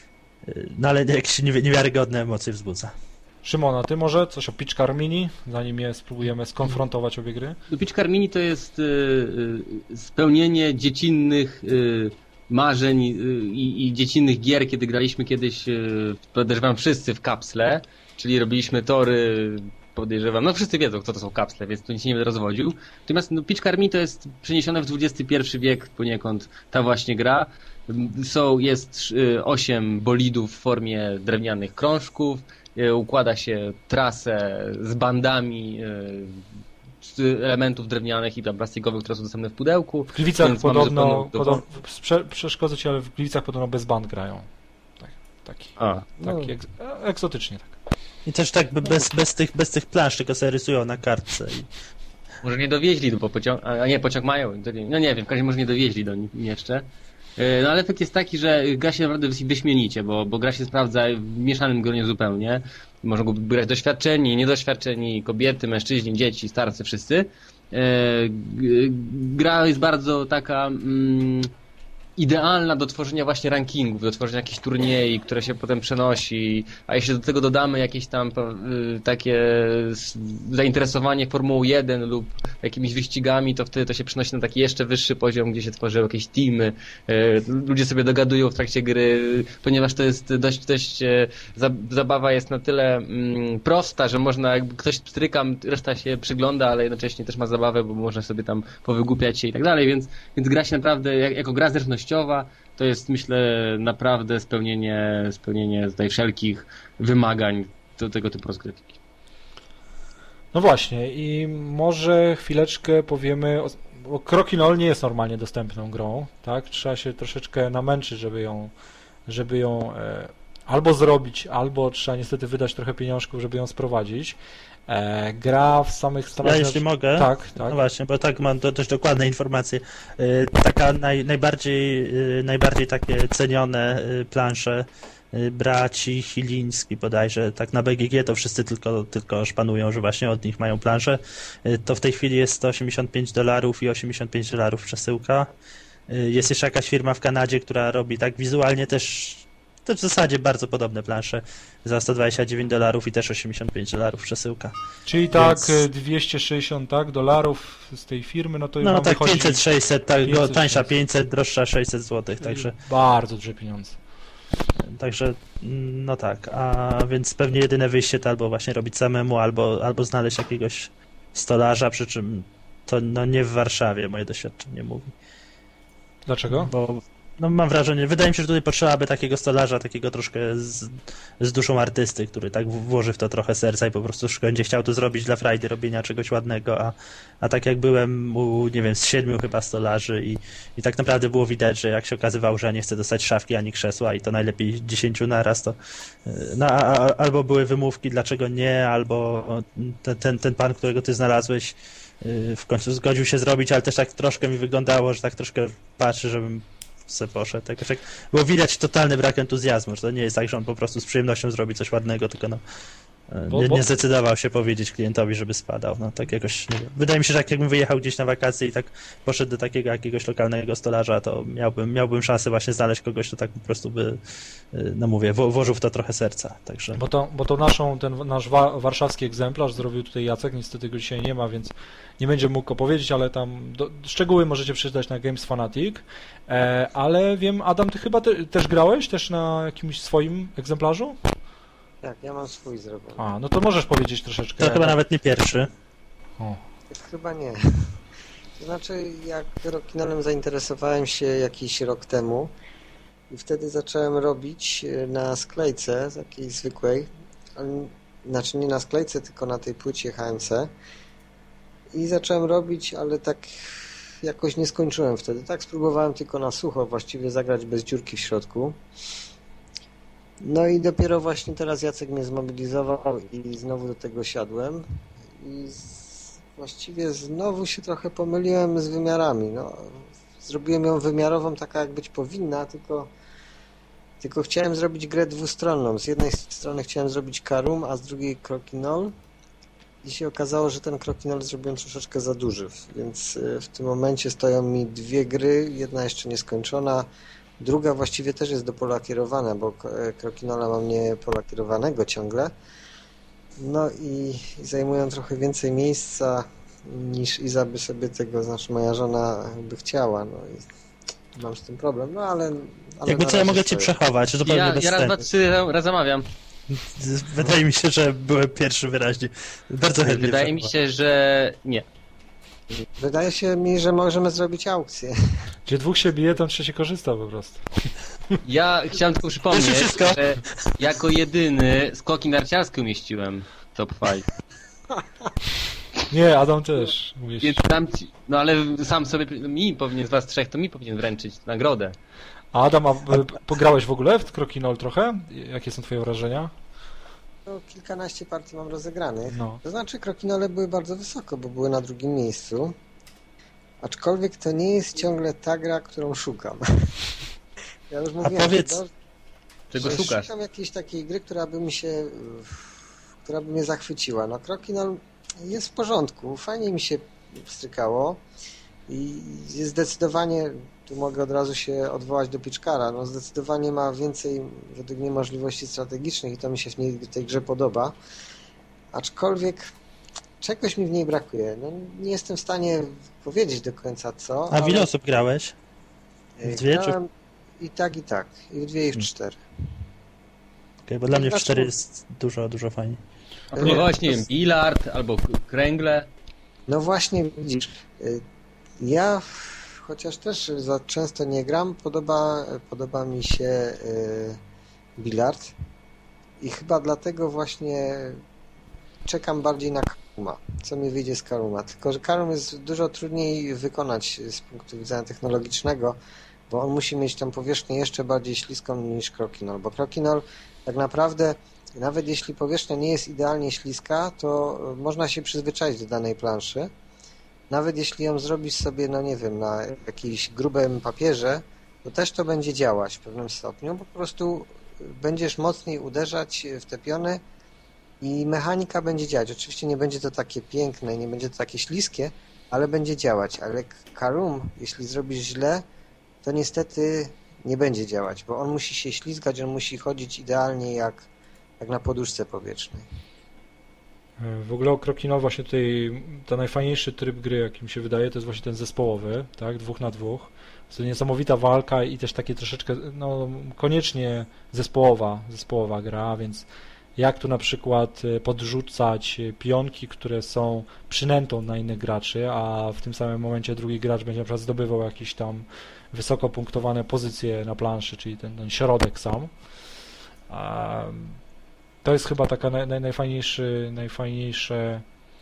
no ale jakieś niewi- niewiarygodne emocje wzbudza. Szymona, ty może coś o Piczkar Mini, zanim je spróbujemy skonfrontować obie gry? No, Piczkar Mini to jest y, y, spełnienie dziecinnych y, marzeń y, i, i dziecinnych gier, kiedy graliśmy kiedyś, y, podejrzewam wszyscy w kapsle, czyli robiliśmy tory, podejrzewam, no wszyscy wiedzą, kto to są kapsle, więc tu nic nie będę rozwodził. Natomiast no, Piczkar Mini to jest przeniesione w dwudziesty pierwszy wiek poniekąd ta właśnie gra. Są, jest y, osiem bolidów w formie drewnianych krążków, y, układa się trasę z bandami y, z elementów drewnianych i tam plastikowych, które są dostępne w pudełku. W Gliwicach Więc mamy podobno, zupełną podobno prze, przeszkodzę ci, ale w Gliwicach podobno bez band grają. Tak, taki, A, no, taki egz, e, egzotycznie tak. I też tak bez, bez, tych, bez tych plansz, tylko sobie rysują na kartce. I... może nie dowieźli, bo pociąg, a nie, pociąg mają, no nie wiem, w każdym razie może nie dowieźli do nich jeszcze. Y, No ale efekt jest taki, że gra się naprawdę wyśmienicie, bo, bo gra się sprawdza w mieszanym gronie zupełnie. Można go grać doświadczeni, niedoświadczeni, kobiety, mężczyźni, dzieci, starcy, wszyscy. E, g- gra jest bardzo taka mm, idealna do tworzenia właśnie rankingów, do tworzenia jakichś turniejów, które się potem przenosi, a jeśli do tego dodamy jakieś tam y, takie s- zainteresowanie Formułą jeden lub jakimiś wyścigami, to wtedy to się przenosi na taki jeszcze wyższy poziom, gdzie się tworzą jakieś teamy, y, ludzie sobie dogadują w trakcie gry, ponieważ to jest dość, dość e, za- zabawa jest na tyle mm, prosta, że można, jakby ktoś pstryka, reszta się przygląda, ale jednocześnie też ma zabawę, bo można sobie tam powygłupiać się i tak dalej, więc, więc gra się naprawdę jak, jako gra zręcznościowa, to jest, myślę, naprawdę spełnienie, spełnienie tutaj wszelkich wymagań do tego typu rozgrywki. No właśnie i może chwileczkę powiemy, o, bo Crokinole nie jest normalnie dostępną grą, tak? Trzeba się troszeczkę namęczyć, żeby ją, żeby ją e, albo zrobić, albo trzeba niestety wydać trochę pieniążków, żeby ją sprowadzić. E, gra w samych Stanach Ja jeśli mogę, Tak, tak. no właśnie, bo tak mam do, dość dokładne informacje. Y, Taka naj, najbardziej, y, najbardziej takie cenione y, plansze y, braci Chiliński bodajże, tak na B G G to wszyscy tylko, tylko szpanują, że właśnie od nich mają plansze. Y, To w tej chwili jest sto osiemdziesiąt pięć dolarów i osiemdziesiąt pięć dolarów przesyłka. Y, Jest jeszcze jakaś firma w Kanadzie, która robi tak wizualnie też, to w zasadzie bardzo podobne plansze za sto dwadzieścia dziewięć dolarów i też osiemdziesiąt pięć dolarów przesyłka. Czyli tak Więc- e, dwieście sześćdziesiąt tak, dolarów z tej firmy, no to już No nam tak wychodzi pięćset sześćset, tak, pięćset, tańsza sześćset. pięćset, droższa sześćset złotych, także, bardzo duże pieniądze. także mm, no tak, a więc pewnie jedyne wyjście to albo właśnie robić samemu, albo, albo znaleźć jakiegoś stolarza, przy czym to no nie w Warszawie moje doświadczenie mówi, Dlaczego? bo No mam wrażenie, wydaje mi się, że tutaj potrzeba by takiego stolarza, takiego troszkę z, z duszą artysty, który tak włoży w to trochę serca i po prostu będzie chciał to zrobić dla frajdy, robienia czegoś ładnego, a, a tak jak byłem u, nie wiem, z siedmiu chyba stolarzy i, i tak naprawdę było widać, że jak się okazywało, że ja nie chcę dostać szafki ani krzesła i to najlepiej dziesięciu naraz, to no, a, a, albo były wymówki, dlaczego nie, albo ten, ten, ten pan, którego ty znalazłeś, w końcu zgodził się zrobić, ale też tak troszkę mi wyglądało, że tak troszkę patrzy, żebym se poszedł. Tak, tak, było widać totalny brak entuzjazmu, że to nie jest tak, że on po prostu z przyjemnością zrobi coś ładnego, tylko no Bo- nie, bo- nie zdecydował się powiedzieć klientowi, żeby spadał. No tak jakoś, nie wiem. Wydaje mi się, że jak jakbym wyjechał gdzieś na wakacje i tak poszedł do takiego jakiegoś lokalnego stolarza, to miałbym, miałbym szansę właśnie znaleźć kogoś, kto tak po prostu by, no mówię, wo- włożył w to trochę serca. Także Bo to, bo to naszą, ten nasz wa- warszawski egzemplarz zrobił tutaj Jacek, niestety go dzisiaj nie ma, więc nie będzie mógł opowiedzieć, ale tam do, szczegóły możecie przeczytać na Games Fanatic, e, ale wiem, Adam, ty chyba te, też grałeś też na jakimś swoim egzemplarzu? Tak, ja mam swój zrobiony. A, no to możesz powiedzieć troszeczkę. to chyba nawet nie pierwszy. O, Chyba nie. To znaczy, jak Rockinolem zainteresowałem się jakiś rok temu i wtedy zacząłem robić na sklejce, takiej zwykłej, ale- znaczy nie na sklejce, tylko na tej płycie H M C i zacząłem robić, ale tak jakoś nie skończyłem wtedy. Tak spróbowałem tylko na sucho właściwie zagrać bez dziurki w środku. No i dopiero właśnie teraz Jacek mnie zmobilizował i znowu do tego siadłem i z, właściwie znowu się trochę pomyliłem z wymiarami. No, zrobiłem ją wymiarową taka jak być powinna, tylko, tylko chciałem zrobić grę dwustronną. Z jednej strony chciałem zrobić Karum, a z drugiej Crokinole i się okazało, że ten Crokinole zrobiłem troszeczkę za duży, więc y, w tym momencie stoją mi dwie gry, jedna jeszcze nieskończona. Druga właściwie też jest do polakierowania, bo Crokinola mam nie polakierowanego ciągle. No i, i zajmują trochę więcej miejsca niż Iza by sobie tego, znaczy moja żona by chciała. No i mam z tym problem, no ale... ale Jakby na co, ja razie mogę cię stoję. przechować, zupełnie Ja, bez ja raz, dwa, sensu. trzy raz zamawiam. Wydaje mi się, że byłem pierwszy wyraźnie. Bardzo chętnie Wydaje mi przechowam. się, że nie. Wydaje się mi, że możemy zrobić aukcję. gdzie dwóch się bije, tam trzeci korzysta po prostu. Ja chciałem tylko przypomnieć, To wszystko. że jako jedyny skoki narciarskie umieściłem w top pięć. Nie, Adam też. Mówisz. Więc tam ci, no ale sam sobie, mi powinien, z was trzech, to mi powinien wręczyć nagrodę. A Adam, a e, pograłeś w ogóle w Crokinole trochę? Jakie są twoje wrażenia? No, kilkanaście partii mam rozegranych. No. To znaczy Crokinole były bardzo wysoko, bo były na drugim miejscu. Aczkolwiek to nie jest ciągle ta gra, którą szukam. Ja już mówiłem, powiedz- że, do, Czego że szukasz? szukam jakiejś takiej gry, która by mi się, która by mnie zachwyciła. No Crokinole jest w porządku, fajnie mi się wstrykało i jest zdecydowanie, tu mogę od razu się odwołać do Pitchcara, no zdecydowanie ma więcej według mnie możliwości strategicznych i to mi się w, niej, w tej grze podoba. Aczkolwiek czegoś mi w niej brakuje. No, nie jestem w stanie powiedzieć do końca co. A w ile ale- osób grałeś? W dwie, czy- Grałem I tak, i tak. I w dwie, i w cztery. Okay, bo dla mnie w Znaczy- cztery jest dużo, dużo fajniej. A próbowałeś, nie wiem, bilard albo k- kręgle. No właśnie, widzisz, y, ja chociaż też za często nie gram, podoba, podoba mi się y, bilard i chyba dlatego właśnie czekam bardziej na Karuma, co mi wyjdzie z Karuma. Tylko, że Karum jest dużo trudniej wykonać z punktu widzenia technologicznego, bo on musi mieć tam powierzchnię jeszcze bardziej śliską niż Crokinole, bo Crokinole tak naprawdę nawet jeśli powierzchnia nie jest idealnie śliska, to można się przyzwyczaić do danej planszy. Nawet jeśli ją zrobisz sobie, no nie wiem, na jakimś grubym papierze, to też to będzie działać w pewnym stopniu. Po prostu będziesz mocniej uderzać w te piony i mechanika będzie działać. Oczywiście nie będzie to takie piękne i nie będzie to takie śliskie, ale będzie działać. Ale Karum, jeśli zrobisz źle, to niestety nie będzie działać, bo on musi się ślizgać, on musi chodzić idealnie jak, jak na poduszce powietrznej. W ogóle o Crokinole właśnie tutaj to najfajniejszy tryb gry, jaki mi się wydaje, to jest właśnie ten zespołowy, tak, dwóch na dwóch. To niesamowita walka i też takie troszeczkę, no koniecznie zespołowa, zespołowa gra, więc jak tu na przykład podrzucać pionki, które są przynętą na innych graczy, a w tym samym momencie drugi gracz będzie na przykład zdobywał jakieś tam wysoko punktowane pozycje na planszy, czyli ten, ten środek sam. To jest chyba taka naj, naj, najfajniejszy, najfajniejsze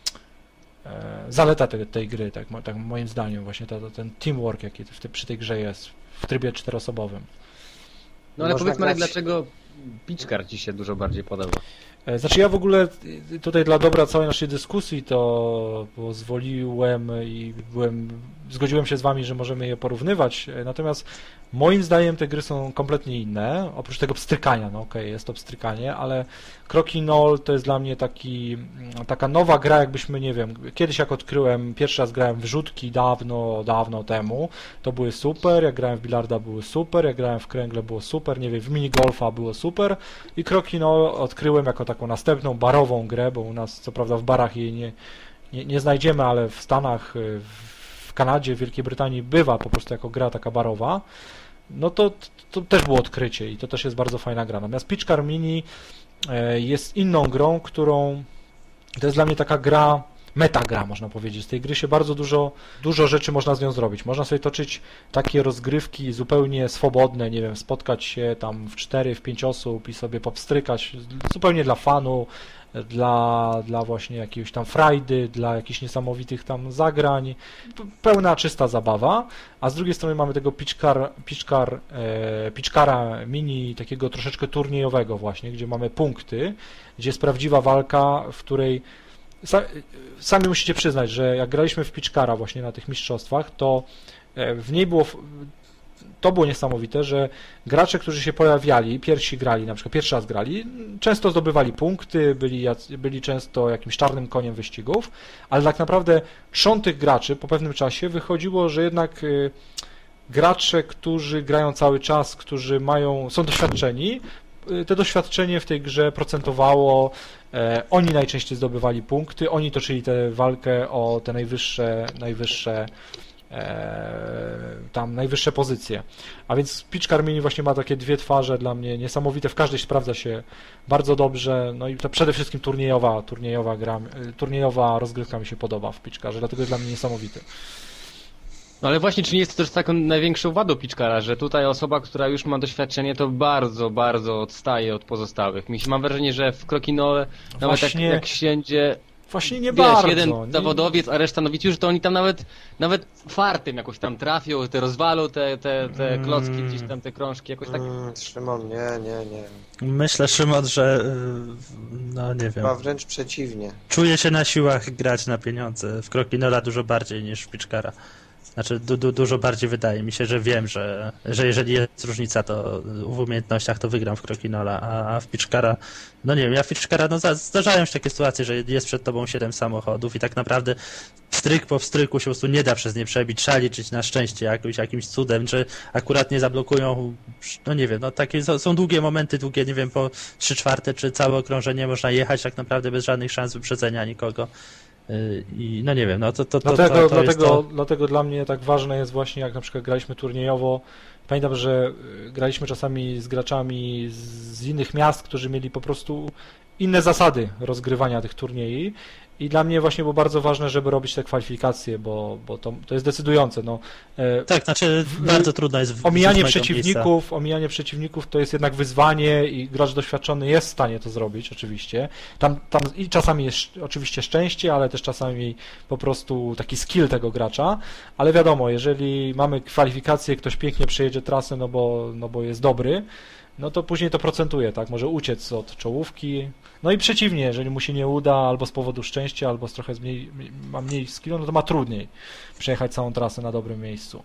e, zaleta tej, tej gry, tak, tak moim zdaniem, właśnie ta, ten teamwork, jaki w te, przy tej grze jest w trybie czteroosobowym. No ale Można powiedz Marek, grać- dlaczego Pitchcard ci się dużo bardziej podoba? E, Znaczy ja w ogóle tutaj dla dobra całej naszej dyskusji to pozwoliłem i byłem, zgodziłem się z wami, że możemy je porównywać, e, natomiast moim zdaniem te gry są kompletnie inne, oprócz tego pstrykania, no okej, jest to pstrykanie, ale Crokinole to jest dla mnie taki, taka nowa gra, jakbyśmy, nie wiem, kiedyś jak odkryłem, pierwszy raz grałem w rzutki dawno, dawno temu, to były super, jak grałem w bilarda były super, jak grałem w kręgle było super, nie wiem, w minigolfa było super i Crokinole odkryłem jako taką następną barową grę, bo u nas co prawda w barach jej nie, nie, nie znajdziemy, ale w Stanach, w Kanadzie, w Wielkiej Brytanii bywa po prostu jako gra taka barowa, no to, to też było odkrycie i to też jest bardzo fajna gra. Natomiast Pitchcar Mini jest inną grą, którą to jest dla mnie taka gra, metagra można powiedzieć. Z tej gry się bardzo dużo, dużo rzeczy można z nią zrobić. Można sobie toczyć takie rozgrywki zupełnie swobodne, nie wiem, spotkać się tam w cztery, w pięć osób i sobie popstrykać zupełnie dla fanu, dla, dla właśnie jakiegoś tam frajdy, dla jakichś niesamowitych tam zagrań. Pełna, czysta zabawa, a z drugiej strony mamy tego pitchcar, pitchcar, e, pitchcara mini, takiego troszeczkę turniejowego właśnie, gdzie mamy punkty, gdzie jest prawdziwa walka, w której sami musicie przyznać, że jak graliśmy w pitchcara właśnie na tych mistrzostwach, to w niej było, to było niesamowite, że gracze, którzy się pojawiali, pierwsi grali, na przykład pierwszy raz grali, często zdobywali punkty, byli, byli często jakimś czarnym koniem wyścigów, ale tak naprawdę trzon tych graczy po pewnym czasie wychodziło, że jednak gracze, którzy grają cały czas, którzy mają, są doświadczeni, to doświadczenie w tej grze procentowało, e, oni najczęściej zdobywali punkty, oni toczyli tę walkę o te najwyższe, najwyższe e, tam najwyższe pozycje. A więc Pitchcar Mini właśnie ma takie dwie twarze dla mnie niesamowite, w każdej sprawdza się bardzo dobrze, no i to przede wszystkim turniejowa, turniejowa gra, turniejowa rozgrywka mi się podoba w Pitchcarze, dlatego jest dla mnie niesamowity. No ale właśnie, czy nie jest to też taką największą wadą Pitchcara, że tutaj osoba, która już ma doświadczenie, to bardzo, bardzo odstaje od pozostałych. Mi się, mam wrażenie, że w Crokinole nawet Właśnie- jak, jak siędzie, Właśnie nie wiesz, bardzo. jeden nie- zawodowiec, a reszta nowicjuszy, to oni tam nawet nawet fartem jakoś tam trafią, te rozwalą te, te, te klocki, Mm. gdzieś tam te krążki, jakoś tak. Mm, Szymon, nie, nie, nie. Myślę, Szymon, że y, no nie wiem, Chyba wręcz przeciwnie. czuje się na siłach grać na pieniądze w Crokinola dużo bardziej niż w Pitchcara. Znaczy du, du, dużo bardziej wydaje mi się, że wiem, że, że jeżeli jest różnica to w umiejętnościach, to wygram w Crokinola, a, a w Pitchcara, no nie wiem, ja w Pitchcara, no za- zdarzają się takie sytuacje, że jest przed tobą siedem samochodów i tak naprawdę stryk po stryku się po prostu nie da przez nie przebić, trzeba liczyć na szczęście jakimś, jakimś cudem, czy akurat nie zablokują, no nie wiem, no takie są, są długie momenty, długie, nie wiem, po trzy czwarte, czy całe okrążenie można jechać tak naprawdę bez żadnych szans wyprzedzenia nikogo. I no nie wiem, no to, to, to, Dlatego, to, to jest dlatego, to... dlatego dla mnie tak ważne jest właśnie, jak na przykład graliśmy turniejowo. Pamiętam, że y, graliśmy czasami z graczami z, z innych miast, którzy mieli po prostu inne zasady rozgrywania tych turniejów. I dla mnie właśnie było bardzo ważne, żeby robić te kwalifikacje, bo, bo to, to jest decydujące. No, e, Tak, znaczy bardzo trudno jest w- Omijanie z ósmego przeciwników, omijanie przeciwników to jest jednak wyzwanie i gracz doświadczony jest w stanie to zrobić, oczywiście. Tam, tam i czasami jest oczywiście szczęście, ale też czasami po prostu taki skill tego gracza, ale wiadomo, jeżeli mamy kwalifikacje, ktoś pięknie przejedzie trasę, no bo, no bo jest dobry, no to później to procentuje, tak? Może uciec od czołówki. No i przeciwnie, jeżeli mu się nie uda, albo z powodu szczęścia, albo z trochę mniej, ma mniej skillu, no to ma trudniej przejechać całą trasę na dobrym miejscu.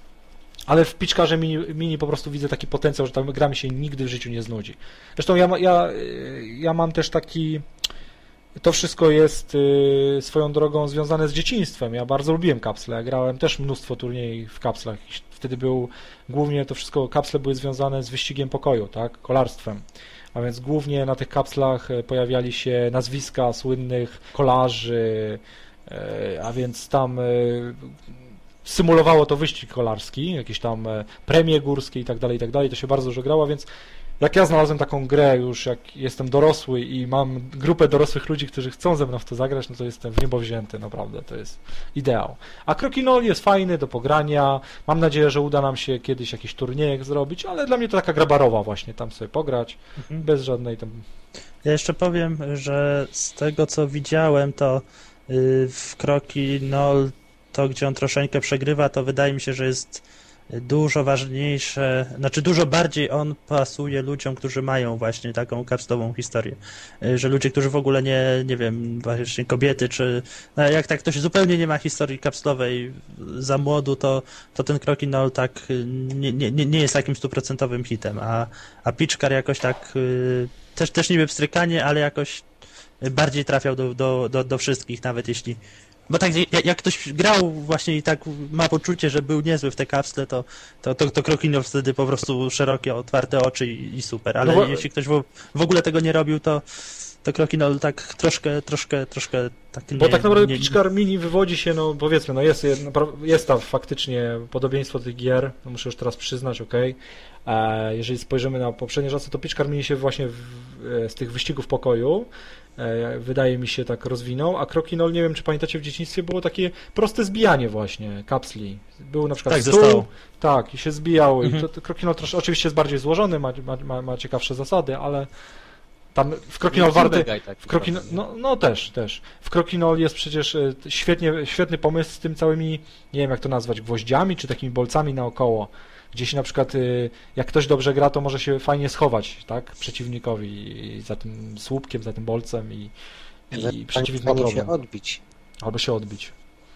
Ale w Pitchcarze mini, mini po prostu widzę taki potencjał, że ta gra mi się nigdy w życiu nie znudzi. Zresztą ja, ja, ja mam też taki... To wszystko jest y, swoją drogą związane z dzieciństwem. Ja bardzo lubiłem kapsle. Ja grałem też mnóstwo turniejów w kapslach. Wtedy był głównie to wszystko, kapsle były związane z wyścigiem pokoju, tak, kolarstwem. A więc głównie na tych kapslach pojawiali się nazwiska słynnych kolarzy, y, a więc tam y, symulowało to wyścig kolarski, jakieś tam premie górskie i tak dalej, i tak dalej. To się bardzo dużo grało, więc Jak ja znalazłem taką grę już, jak jestem dorosły i mam grupę dorosłych ludzi, którzy chcą ze mną w to zagrać, no to jestem w niebo wzięty, naprawdę, to jest ideał. A Crokinole jest fajny do pogrania, mam nadzieję, że uda nam się kiedyś jakiś turniejek zrobić, ale dla mnie to taka gra barowa właśnie, tam sobie pograć, mhm. bez żadnej tam... Ja jeszcze powiem, że z tego co widziałem, to w Crokinole, to gdzie on troszeczkę przegrywa, to wydaje mi się, że jest dużo ważniejsze, znaczy dużo bardziej on pasuje ludziom, którzy mają właśnie taką kapslową historię. Że ludzie, którzy w ogóle nie, nie wiem, właśnie kobiety, czy no jak tak ktoś zupełnie nie ma historii kapslowej za młodu, to, to ten Crokinole tak nie, nie, nie jest takim stuprocentowym hitem, a, a Pitchcar jakoś tak też, też niby pstrykanie, ale jakoś bardziej trafiał do, do, do, do wszystkich, nawet jeśli... Bo tak jak, jak ktoś grał właśnie i tak ma poczucie, że był niezły w te kapsle, to, to, to, to Crokinole wtedy po prostu szerokie, otwarte oczy i, i super. Ale no bo... jeśli ktoś w, w ogóle tego nie robił, to, to Crokinole tak troszkę, troszkę, troszkę tak nie... Bo tak naprawdę nie... Pitchcar Mini wywodzi się, no powiedzmy, no jest, jest tam faktycznie podobieństwo tych gier, no muszę już teraz przyznać, okej. Okay. Jeżeli spojrzymy na poprzednie czasy, to Pitchcar Mini się właśnie w, z tych wyścigów pokoju wydaje mi się tak rozwinął, a Crokinole, nie wiem czy pamiętacie, w dzieciństwie było takie proste zbijanie właśnie kapsli. Był na przykład tak, stół, zostało. tak, i się zbijał. Mhm. I to, to Crokinole troszkę, oczywiście jest bardziej złożony, ma, ma, ma ciekawsze zasady, ale tam w Crokinole warty... W Crokinole, no, no też, też. W Crokinole jest przecież świetnie, świetny pomysł z tym całymi, nie wiem jak to nazwać, gwoździami czy takimi bolcami naokoło. Gdzieś na przykład, jak ktoś dobrze gra, to może się fajnie schować, tak, przeciwnikowi za tym słupkiem, za tym bolcem i, i przeciwnik ma problem. się odbić. Albo się odbić.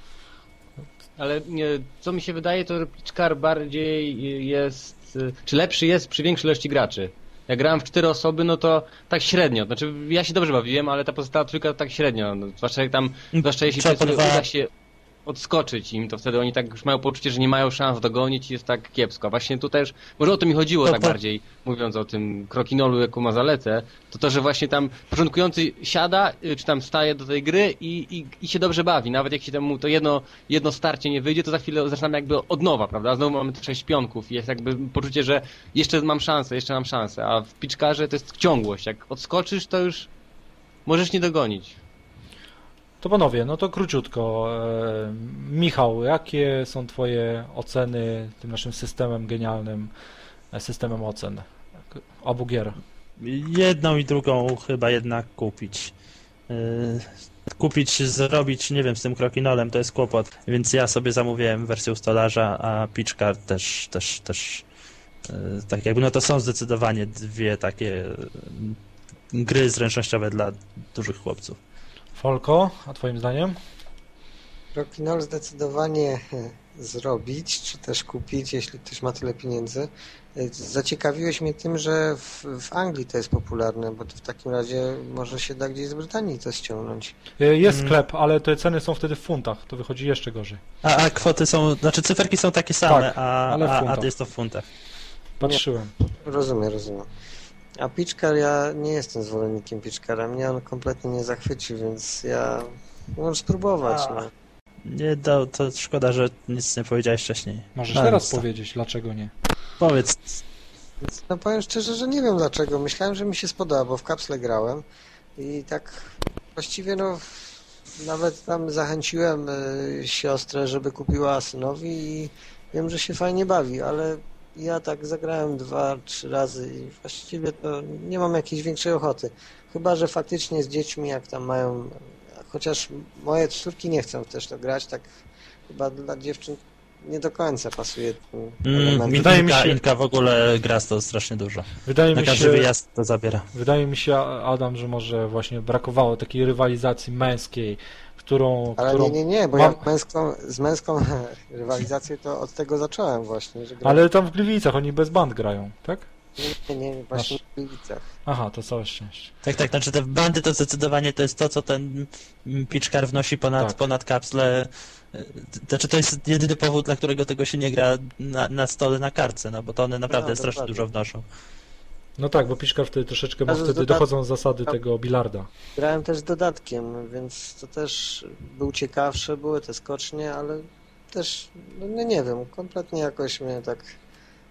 Ale nie, co mi się wydaje, to Pitchcar bardziej jest, czy lepszy jest przy większej ilości graczy. Jak grałem w cztery osoby, no to tak średnio. Znaczy, ja się dobrze bawiłem, ale ta pozostała trójka tak średnio. No, zwłaszcza jak tam, zwłaszcza jeśli uda się odskoczyć im, to wtedy oni tak już mają poczucie, że nie mają szans dogonić i jest tak kiepsko. A właśnie tutaj też, może o to mi chodziło to, tak to... bardziej, mówiąc o tym Crokinolu, jaką ma zaletę, to to, że właśnie tam początkujący siada, czy tam staje do tej gry i, i, i się dobrze bawi. Nawet jak się tam mu to jedno, jedno starcie nie wyjdzie, to za chwilę zaczynamy jakby od nowa, prawda? Znowu mamy te sześć pionków i jest jakby poczucie, że jeszcze mam szansę, jeszcze mam szansę. A w Pitchcarze to jest ciągłość. Jak odskoczysz, to już możesz nie dogonić. To panowie, no to króciutko. E, Michał, jakie są twoje oceny tym naszym systemem genialnym, systemem ocen obu gier? Jedną i drugą chyba jednak kupić. E, kupić, zrobić, nie wiem, z tym Crokinolem to jest kłopot, więc ja sobie zamówiłem wersję u stolarza, a Pitchcar też, też, też e, tak jakby, no to są zdecydowanie dwie takie gry zręcznościowe dla dużych chłopców. Folko, a twoim zdaniem? Crokinole zdecydowanie zrobić, czy też kupić, jeśli ktoś ma tyle pieniędzy. Zaciekawiłeś mnie tym, że w, w Anglii to jest popularne, bo to w takim razie może się da gdzieś z Brytanii to ściągnąć. Jest sklep, ale te ceny są wtedy w funtach, to wychodzi jeszcze gorzej. A, a kwoty są, znaczy cyferki są takie same, tak, a, ale w a, funtach. a jest to w funtach. Patrzyłem. Nie, rozumiem, rozumiem. A Pitchcar, ja nie jestem zwolennikiem Pitchcara, mnie on kompletnie nie zachwycił, więc ja może spróbować. A, no. Nie, to, to szkoda, że nic nie powiedziałeś wcześniej. Możesz no, teraz co? powiedzieć, dlaczego nie. Powiedz. No powiem szczerze, że nie wiem dlaczego. Myślałem, że mi się spodoba, bo w kapsle grałem i tak właściwie no nawet tam zachęciłem y, siostrę, żeby kupiła synowi i wiem, że się fajnie bawi, ale ja tak zagrałem dwa, trzy razy i właściwie to nie mam jakiejś większej ochoty. Chyba że faktycznie z dziećmi, jak tam mają, chociaż moje córki nie chcą też to grać, tak chyba dla dziewczyn nie do końca pasuje ten element. Mm, Wydaje mi Inka, się- Inka w ogóle gra to strasznie dużo. Wydaje Na mi każdy się, wyjazd to zabiera. wydaje mi się, Adam, że może właśnie brakowało takiej rywalizacji męskiej, którą... Ale którą... nie, nie, nie, bo mam- ja męską, z męską rywalizacją to od tego zacząłem właśnie. Że gra... Ale tam w Gliwicach oni bez band grają, tak? Nie, nie, nie, właśnie w Gliwicach. Aha, to całe szczęście. Tak, tak, znaczy te bandy to zdecydowanie to jest to, co ten mm, Pitchcar wnosi ponad, Tak. ponad kapsle. Znaczy to jest jedyny powód, dla którego tego się nie gra na, na stole, na kartce, no bo to one naprawdę No, strasznie dokładnie. dużo wnoszą. No tak, bo Pitchcar wtedy troszeczkę, bo Ale z wtedy dodat- dochodzą zasady tego bilarda. Grałem też z dodatkiem, więc to też był ciekawsze, były te skocznie, ale też, no nie, nie wiem, kompletnie jakoś mnie tak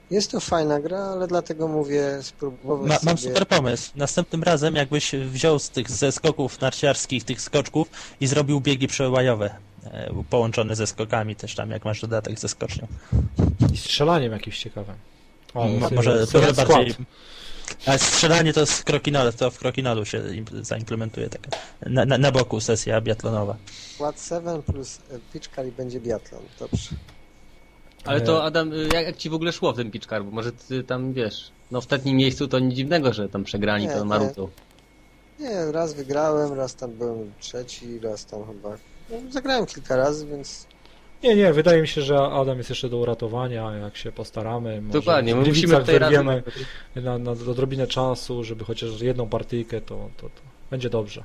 Jest to fajna gra, ale dlatego mówię, spróbować Ma, sobie... mam super pomysł. Następnym razem jakbyś wziął z tych ze skoków narciarskich, tych skoczków i zrobił biegi przełajowe, e, połączone ze skokami też tam, jak masz dodatek ze skocznią. I strzelaniem jakimś ciekawym. O, Mo- sobie- może sobie może skład. bardziej... A strzelanie to z krokinolu, to w krokinolu się im- zaimplementuje taka na, na, na boku sesja biatlonowa. Skład siedem plus Pitchcar i będzie biatlon. Dobrze. Ale to Adam, y, jak, jak ci w ogóle szło w ten pitchcar? Bo może ty tam, wiesz, no w ostatnim miejscu to nic dziwnego, że tam przegrani Nie, to nie. Maruto. Nie, raz wygrałem, raz tam byłem trzeci, raz tam chyba... No, zagrałem kilka razy, więc... Nie, nie, wydaje mi się, że Adam jest jeszcze do uratowania, jak się postaramy. Może Dokładnie, w my musimy Gliwicach tutaj wyrwiemy razem... na, na odrobinę czasu, żeby chociaż jedną partyjkę, to, to, to będzie dobrze.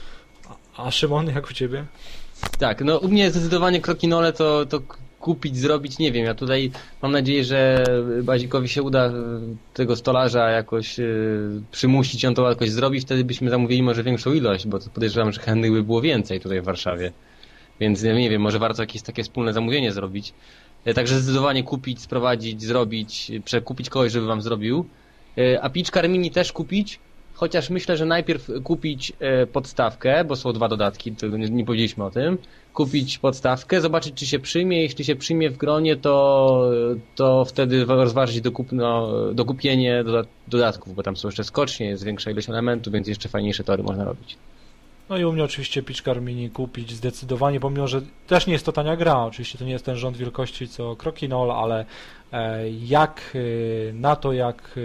A, a Szymon, jak u ciebie? Tak, no u mnie zdecydowanie krokinole to, to kupić, zrobić, nie wiem. Ja tutaj mam nadzieję, że Bazikowi się uda y, tego stolarza jakoś y, przymusić, on to jakoś zrobi, wtedy byśmy zamówili może większą ilość, bo to podejrzewam, że chętnych by było więcej tutaj w Warszawie. Więc ja nie wiem, może warto jakieś takie wspólne zamówienie zrobić. E, Także zdecydowanie kupić, sprowadzić, zrobić, przekupić kogoś, żeby wam zrobił. E, A Pitchcar Mini też kupić, chociaż myślę, że najpierw kupić e, podstawkę, bo są dwa dodatki, to nie, nie powiedzieliśmy o tym. Kupić podstawkę, zobaczyć czy się przyjmie, jeśli się przyjmie w gronie, to, to wtedy rozważyć dokupno, dokupienie doda- dodatków, bo tam są jeszcze skocznie, jest większa ilość elementów, więc jeszcze fajniejsze tory można robić. No i u mnie oczywiście Pitchcar Mini kupić zdecydowanie, pomimo że też nie jest to tania gra, oczywiście to nie jest ten rząd wielkości co Crokinole, ale e, jak e, na to, jak, e,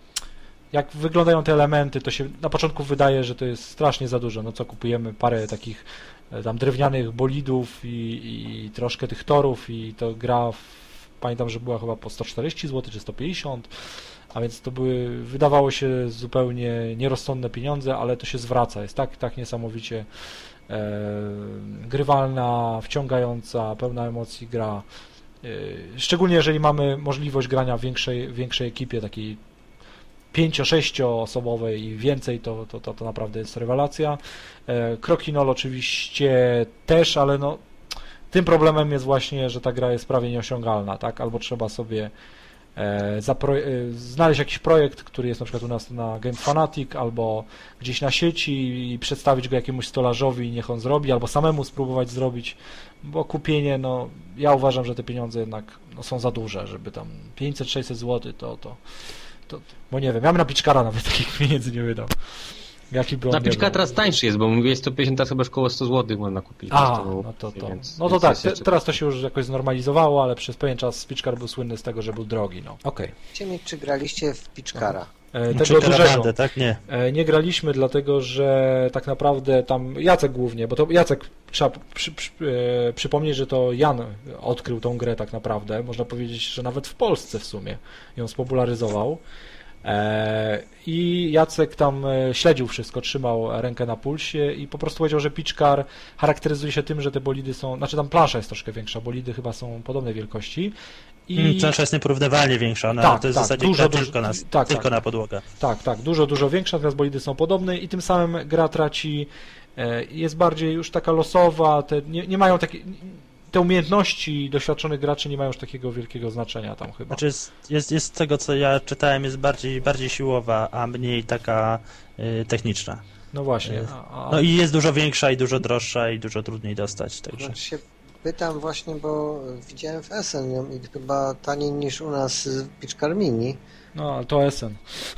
jak wyglądają te elementy, to się na początku wydaje, że to jest strasznie za dużo. No co, kupujemy parę takich e, tam drewnianych bolidów i, i troszkę tych torów i to gra, w, pamiętam, że była chyba po sto czterdzieści złotych czy sto pięćdziesiąt. A więc to były, wydawało się zupełnie nierozsądne pieniądze, ale to się zwraca. Jest tak, tak niesamowicie e, grywalna, wciągająca, pełna emocji gra. E, szczególnie jeżeli mamy możliwość grania w większej, większej ekipie, takiej pięcio-sześcioosobowej i więcej, to, to, to, to naprawdę jest rewelacja. E, Crokinole oczywiście też, ale no, tym problemem jest właśnie, że ta gra jest prawie nieosiągalna, tak? Albo trzeba sobie E, zapro- e, znaleźć jakiś projekt, który jest na przykład u nas na Games Fanatic albo gdzieś na sieci i przedstawić go jakiemuś stolarzowi i niech on zrobi, albo samemu spróbować zrobić, bo kupienie, no ja uważam, że te pieniądze jednak no, są za duże, żeby tam pięćset sześćset złotych to, to, to, bo nie wiem, ja bym na Pitchcara nawet takich pieniędzy nie wydał. Jaki by on Na nie Pitchcar był. teraz tańszy jest, bo mówię sto pięćdziesiąt, teraz chyba około sto złotych można kupić. A, to, no to, to, więc- no to więc tak, jest te, jeszcze- teraz to się już jakoś znormalizowało, ale przez pewien czas Pitchcar był słynny z tego, że był drogi, no. Okej. Chciałem mieć, czy graliście w Pitchcara? E, Czy Tego dużego. karawandę, tak? Nie. E, Nie graliśmy, dlatego że tak naprawdę tam Jacek głównie, bo to Jacek trzeba przy, przy, e, przypomnieć, że to Jan odkrył tą grę tak naprawdę, można powiedzieć, że nawet w Polsce w sumie ją spopularyzował. E, I Jacek tam e, śledził wszystko, trzymał rękę na pulsie i po prostu powiedział, że Pitchcar charakteryzuje się tym, że te bolidy są, znaczy tam plansza jest troszkę większa, bolidy chyba są podobnej wielkości. I Mm, Plansza jest nieporównywalnie większa, ona Tak, to jest tak, w zasadzie dużo, gra dużo- tylko, na, tak, tylko tak. na podłogę. Tak, tak, dużo, dużo większa, natomiast bolidy są podobne i tym samym gra traci, e, jest bardziej już taka losowa, te, nie, nie mają takie, te umiejętności doświadczonych graczy nie mają już takiego wielkiego znaczenia tam chyba. Znaczy jest, jest, jest z tego, co ja czytałem, jest bardziej, bardziej siłowa, a mniej taka y, techniczna. No właśnie. A, a, No i jest dużo większa i dużo droższa i dużo trudniej dostać, także... Znaczy się pytam właśnie, bo widziałem w Essen ją i chyba taniej niż u nas Pitchcar Mini. no ale to Essen.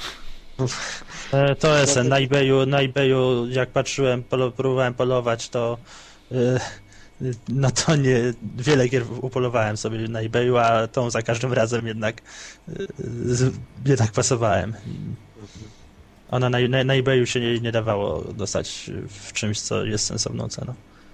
E, To jest na eBayu, na eBayu jak patrzyłem, polo, próbowałem polować, to y, no to nie, wiele gier upolowałem sobie na eBayu, a tą za każdym razem jednak y, z- jednak pasowałem. Ona na, na, na eBayu się nie, nie dawało dostać w czymś, co jest sensowną ceną.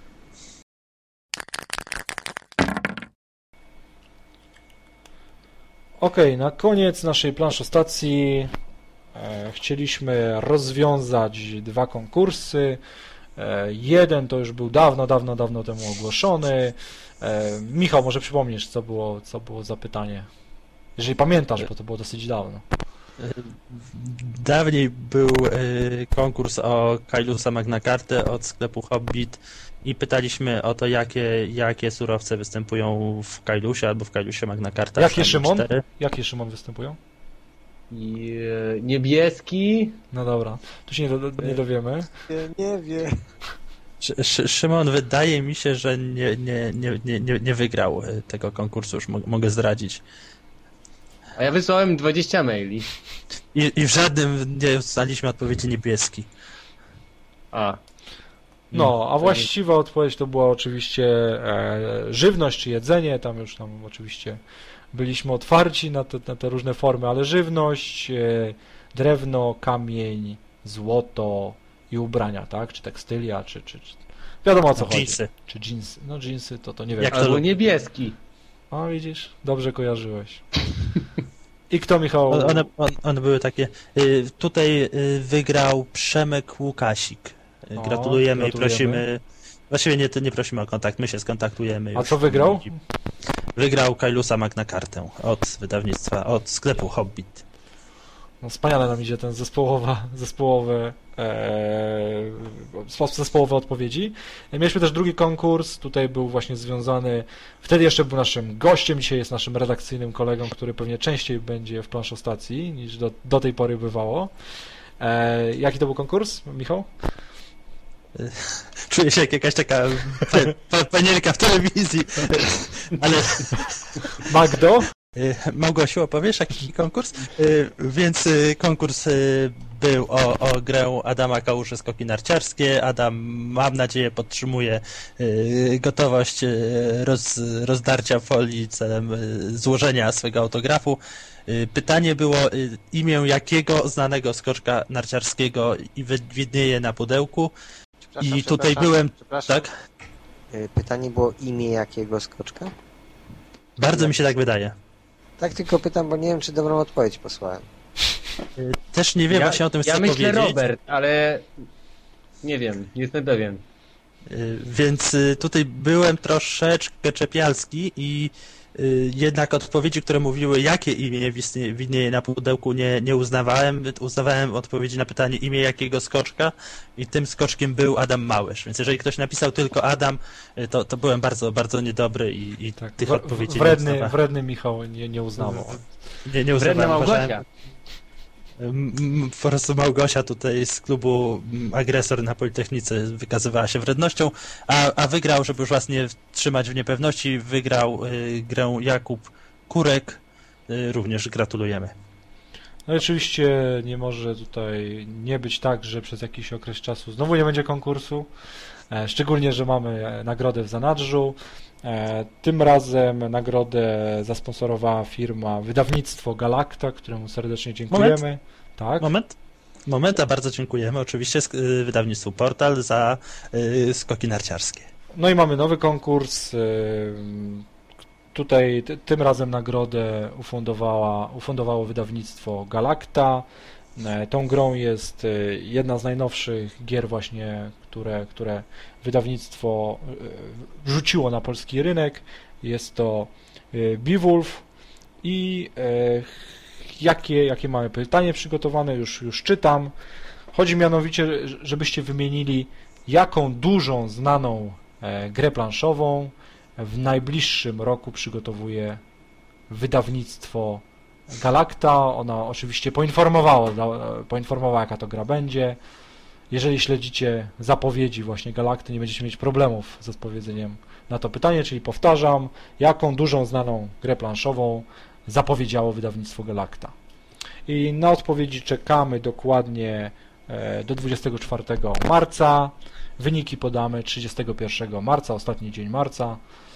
Okej, na koniec naszej planszostacji e, chcieliśmy rozwiązać dwa konkursy. E, jeden to już był dawno, dawno, dawno temu ogłoszony. E, Michał, może przypomnisz, co było, co było za pytanie? Jeżeli pamiętasz, bo to było dosyć dawno. Dawniej był y, konkurs o Kailusa Magna Cartę od sklepu Hobbit i pytaliśmy o to, jakie, jakie surowce występują w Kailusie albo w Kailusie Magna Carta. Jakie, Szymon? cztery. Jakie, Szymon, występują? I e, niebieski. No dobra, tu się nie, do, nie dowiemy. Nie, nie wiem. Szy- Szy- Szymon, wydaje mi się, że nie, nie, nie, nie, nie nie wygrał y, tego konkursu, już mo- mogę zdradzić. A ja wysłałem dwadzieścia maili. I, I w żadnym nie dostaliśmy odpowiedzi niebieski. A. No, a właściwa odpowiedź to była oczywiście e, żywność czy jedzenie, tam już tam oczywiście byliśmy otwarci na te, na te różne formy, ale żywność, e, drewno, kamień, złoto i ubrania, tak? Czy tekstylia, czy, czy, czy... wiadomo o co chodzi. Dżinsy. Czy jeansy, no jeansy to, to nie wiem. Jak to Albo lubi. niebieski. A widzisz, dobrze kojarzyłeś. I kto, Michał? One, one, one były takie. Y, tutaj y, wygrał Przemek Łukasik. Y, O, gratulujemy, i gratulujemy. prosimy. Właściwie nie, nie prosimy o kontakt, my się skontaktujemy. A już. co wygrał? Wygrał Kailusa Magna Cartę od wydawnictwa, od sklepu Hobbit. No, wspaniale nam idzie ten zespołowa, zespołowe, e, zespołowe odpowiedzi. Mieliśmy też drugi konkurs, tutaj był właśnie związany, wtedy jeszcze był naszym gościem, dzisiaj jest naszym redakcyjnym kolegą, który pewnie częściej będzie w planszostacji niż do, do tej pory bywało. E, jaki to był konkurs, Michał? Czuję się jak jakaś taka pe, pe, panielka w telewizji. Ale Magdo? y, Małgosiu, opowiesz jaki konkurs? Y, Więc y, konkurs y, był o, o grę Adama Kałuszy Skoki Narciarskie. Adam, mam nadzieję, podtrzymuje y, gotowość y, roz, rozdarcia folii celem y, złożenia swego autografu. Y, Pytanie było, y, imię jakiego znanego skoczka narciarskiego i wi- widnieje na pudełku. Przepraszam, I tutaj przepraszam, byłem, przepraszam. tak? Y, Pytanie było imię jakiego skoczka? Bardzo mi się tak wydaje. Tak tylko pytam, bo nie wiem, czy dobrą odpowiedź posłałem. Y, Też nie wiem ja, właśnie o tym, ja co myślę powiedzieć. Robert, ale nie wiem, nie jestem pewien. Y, Więc y, tutaj byłem troszeczkę czepialski i y, jednak odpowiedzi, które mówiły, jakie imię wistnie- widnieje na pudełku, nie, nie uznawałem. Uznawałem odpowiedzi na pytanie imię jakiego skoczka i tym skoczkiem był Adam Małysz. Więc jeżeli ktoś napisał tylko Adam, y, to, to byłem bardzo, bardzo niedobry i, i Tak, tych wr- odpowiedzi nie wredny, uznawałem. wredny Michał nie, nie uznawał. Nie, nie Wredna uznawałem. Małgosia. Uważałem, M- m- po prostu Małgosia tutaj z klubu m, Agresor na Politechnice wykazywała się wrednością, a, a wygrał, żeby już was nie trzymać w niepewności, wygrał y, grę Jakub Kurek. Y, również gratulujemy. No i oczywiście nie może tutaj nie być tak, że przez jakiś okres czasu znowu nie będzie konkursu, e, szczególnie, że mamy e, nagrodę w zanadrzu. E, Tym razem nagrodę zasponsorowała firma Wydawnictwo Galacta, któremu serdecznie dziękujemy. Tak. Moment. Moment, a bardzo dziękujemy oczywiście sk- y, wydawnictwu Portal za y, skoki narciarskie. No i mamy nowy konkurs. e, Tutaj ty, tym razem nagrodę ufundowała, ufundowało wydawnictwo Galacta. E, Tą grą jest e, jedna z najnowszych gier właśnie, które, które wydawnictwo e, wrzuciło na polski rynek. Jest to e, Beowulf i e, jakie, jakie mamy pytanie przygotowane, już, już czytam. Chodzi mianowicie, żebyście wymienili, jaką dużą, znaną e, grę planszową w najbliższym roku przygotowuje wydawnictwo Galacta. Ona oczywiście poinformowała, da- poinformowała, jaka to gra będzie. Jeżeli śledzicie zapowiedzi właśnie Galacty, nie będziecie mieć problemów z odpowiedzeniem na to pytanie, czyli powtarzam, jaką dużą, znaną grę planszową zapowiedziało wydawnictwo Galacta. I na odpowiedzi czekamy dokładnie e, do dwudziestego czwartego marca. Wyniki podamy trzydziestego pierwszego marca, ostatni dzień marca.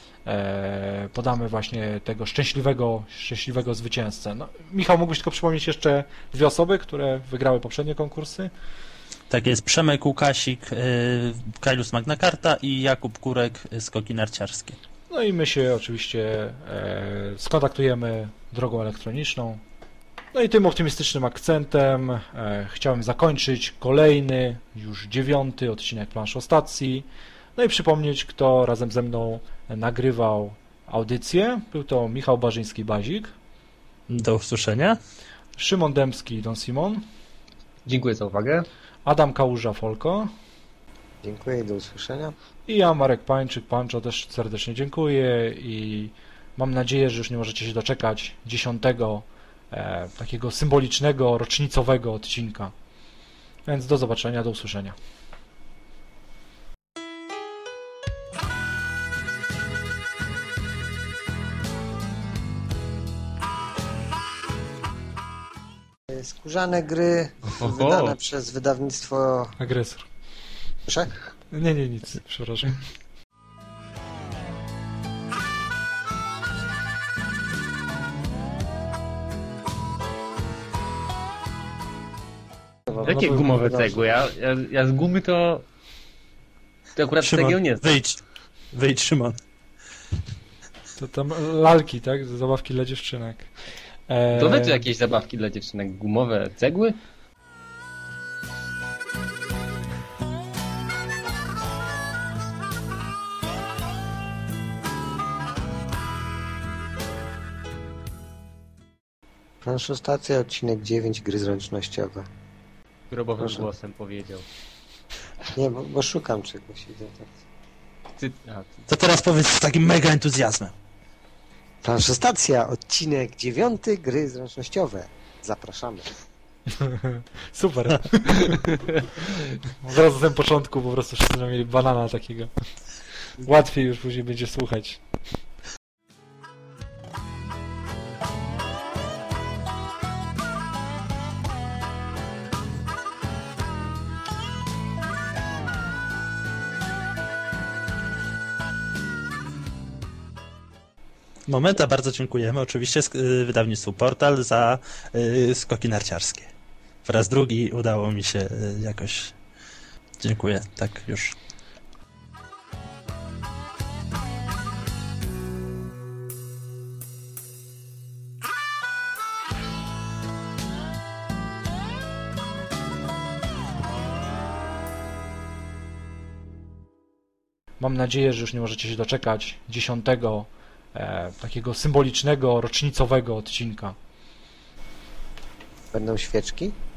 E, podamy właśnie tego szczęśliwego, szczęśliwego zwycięzcę. No, Michał, mógłbyś tylko przypomnieć jeszcze dwie osoby, które wygrały poprzednie konkursy? Tak jest, Przemek Łukasik, y, Kailus Magna Carta i Jakub Kurek, y, skoki narciarskie. No i my się oczywiście e, skontaktujemy drogą elektroniczną. No i tym optymistycznym akcentem e, chciałem zakończyć kolejny, już dziewiąty odcinek Planszostacji. No i przypomnieć, kto razem ze mną nagrywał audycję. Był to Michał Barzyński-Bazik. Do usłyszenia. Szymon Dębski, Don Simon, Dziękuję za uwagę. Adam Kałuża, Folko Dziękuję i do usłyszenia. i ja, Marek Pańczyk, Pancho, też serdecznie dziękuję i mam nadzieję, że już nie możecie się doczekać dziesiątego e, takiego symbolicznego, rocznicowego odcinka. Więc do zobaczenia, do usłyszenia. Skórzane gry Oho. wydane przez wydawnictwo... Agresor. Proszę? Nie, nie, nic, przepraszam. Jakie no, gumowe dobrze. cegły? Ja, ja, ja z gumy to... To akurat Szymon, cegieł nie znam. wyjdź. Wyjdź, Szymon. To tam lalki, tak? Zabawki dla dziewczynek. E, To wy tu jakieś zabawki dla dziewczynek. Gumowe cegły? Planszostacja, odcinek dziewięć, gry zręcznościowe. Grobowym Proszę. głosem powiedział. Nie, bo, bo szukam czegoś. Idę tak. Ty, a, ty. To teraz powiedz z takim mega entuzjazmem. Planszostacja, odcinek dziewiąty, gry zręcznościowe. Zapraszamy. Super. Od razu na tym początku po prostu wszyscy mieli banana takiego. Łatwiej już później będzie słuchać. Moment, a bardzo dziękujemy oczywiście sk- y, wydawnictwu Portal za y, skoki narciarskie. Po raz drugi udało mi się y, jakoś... Dziękuję, tak już. Mam nadzieję, że już nie możecie się doczekać dziesiątego e, takiego symbolicznego, rocznicowego odcinka. Będą świeczki?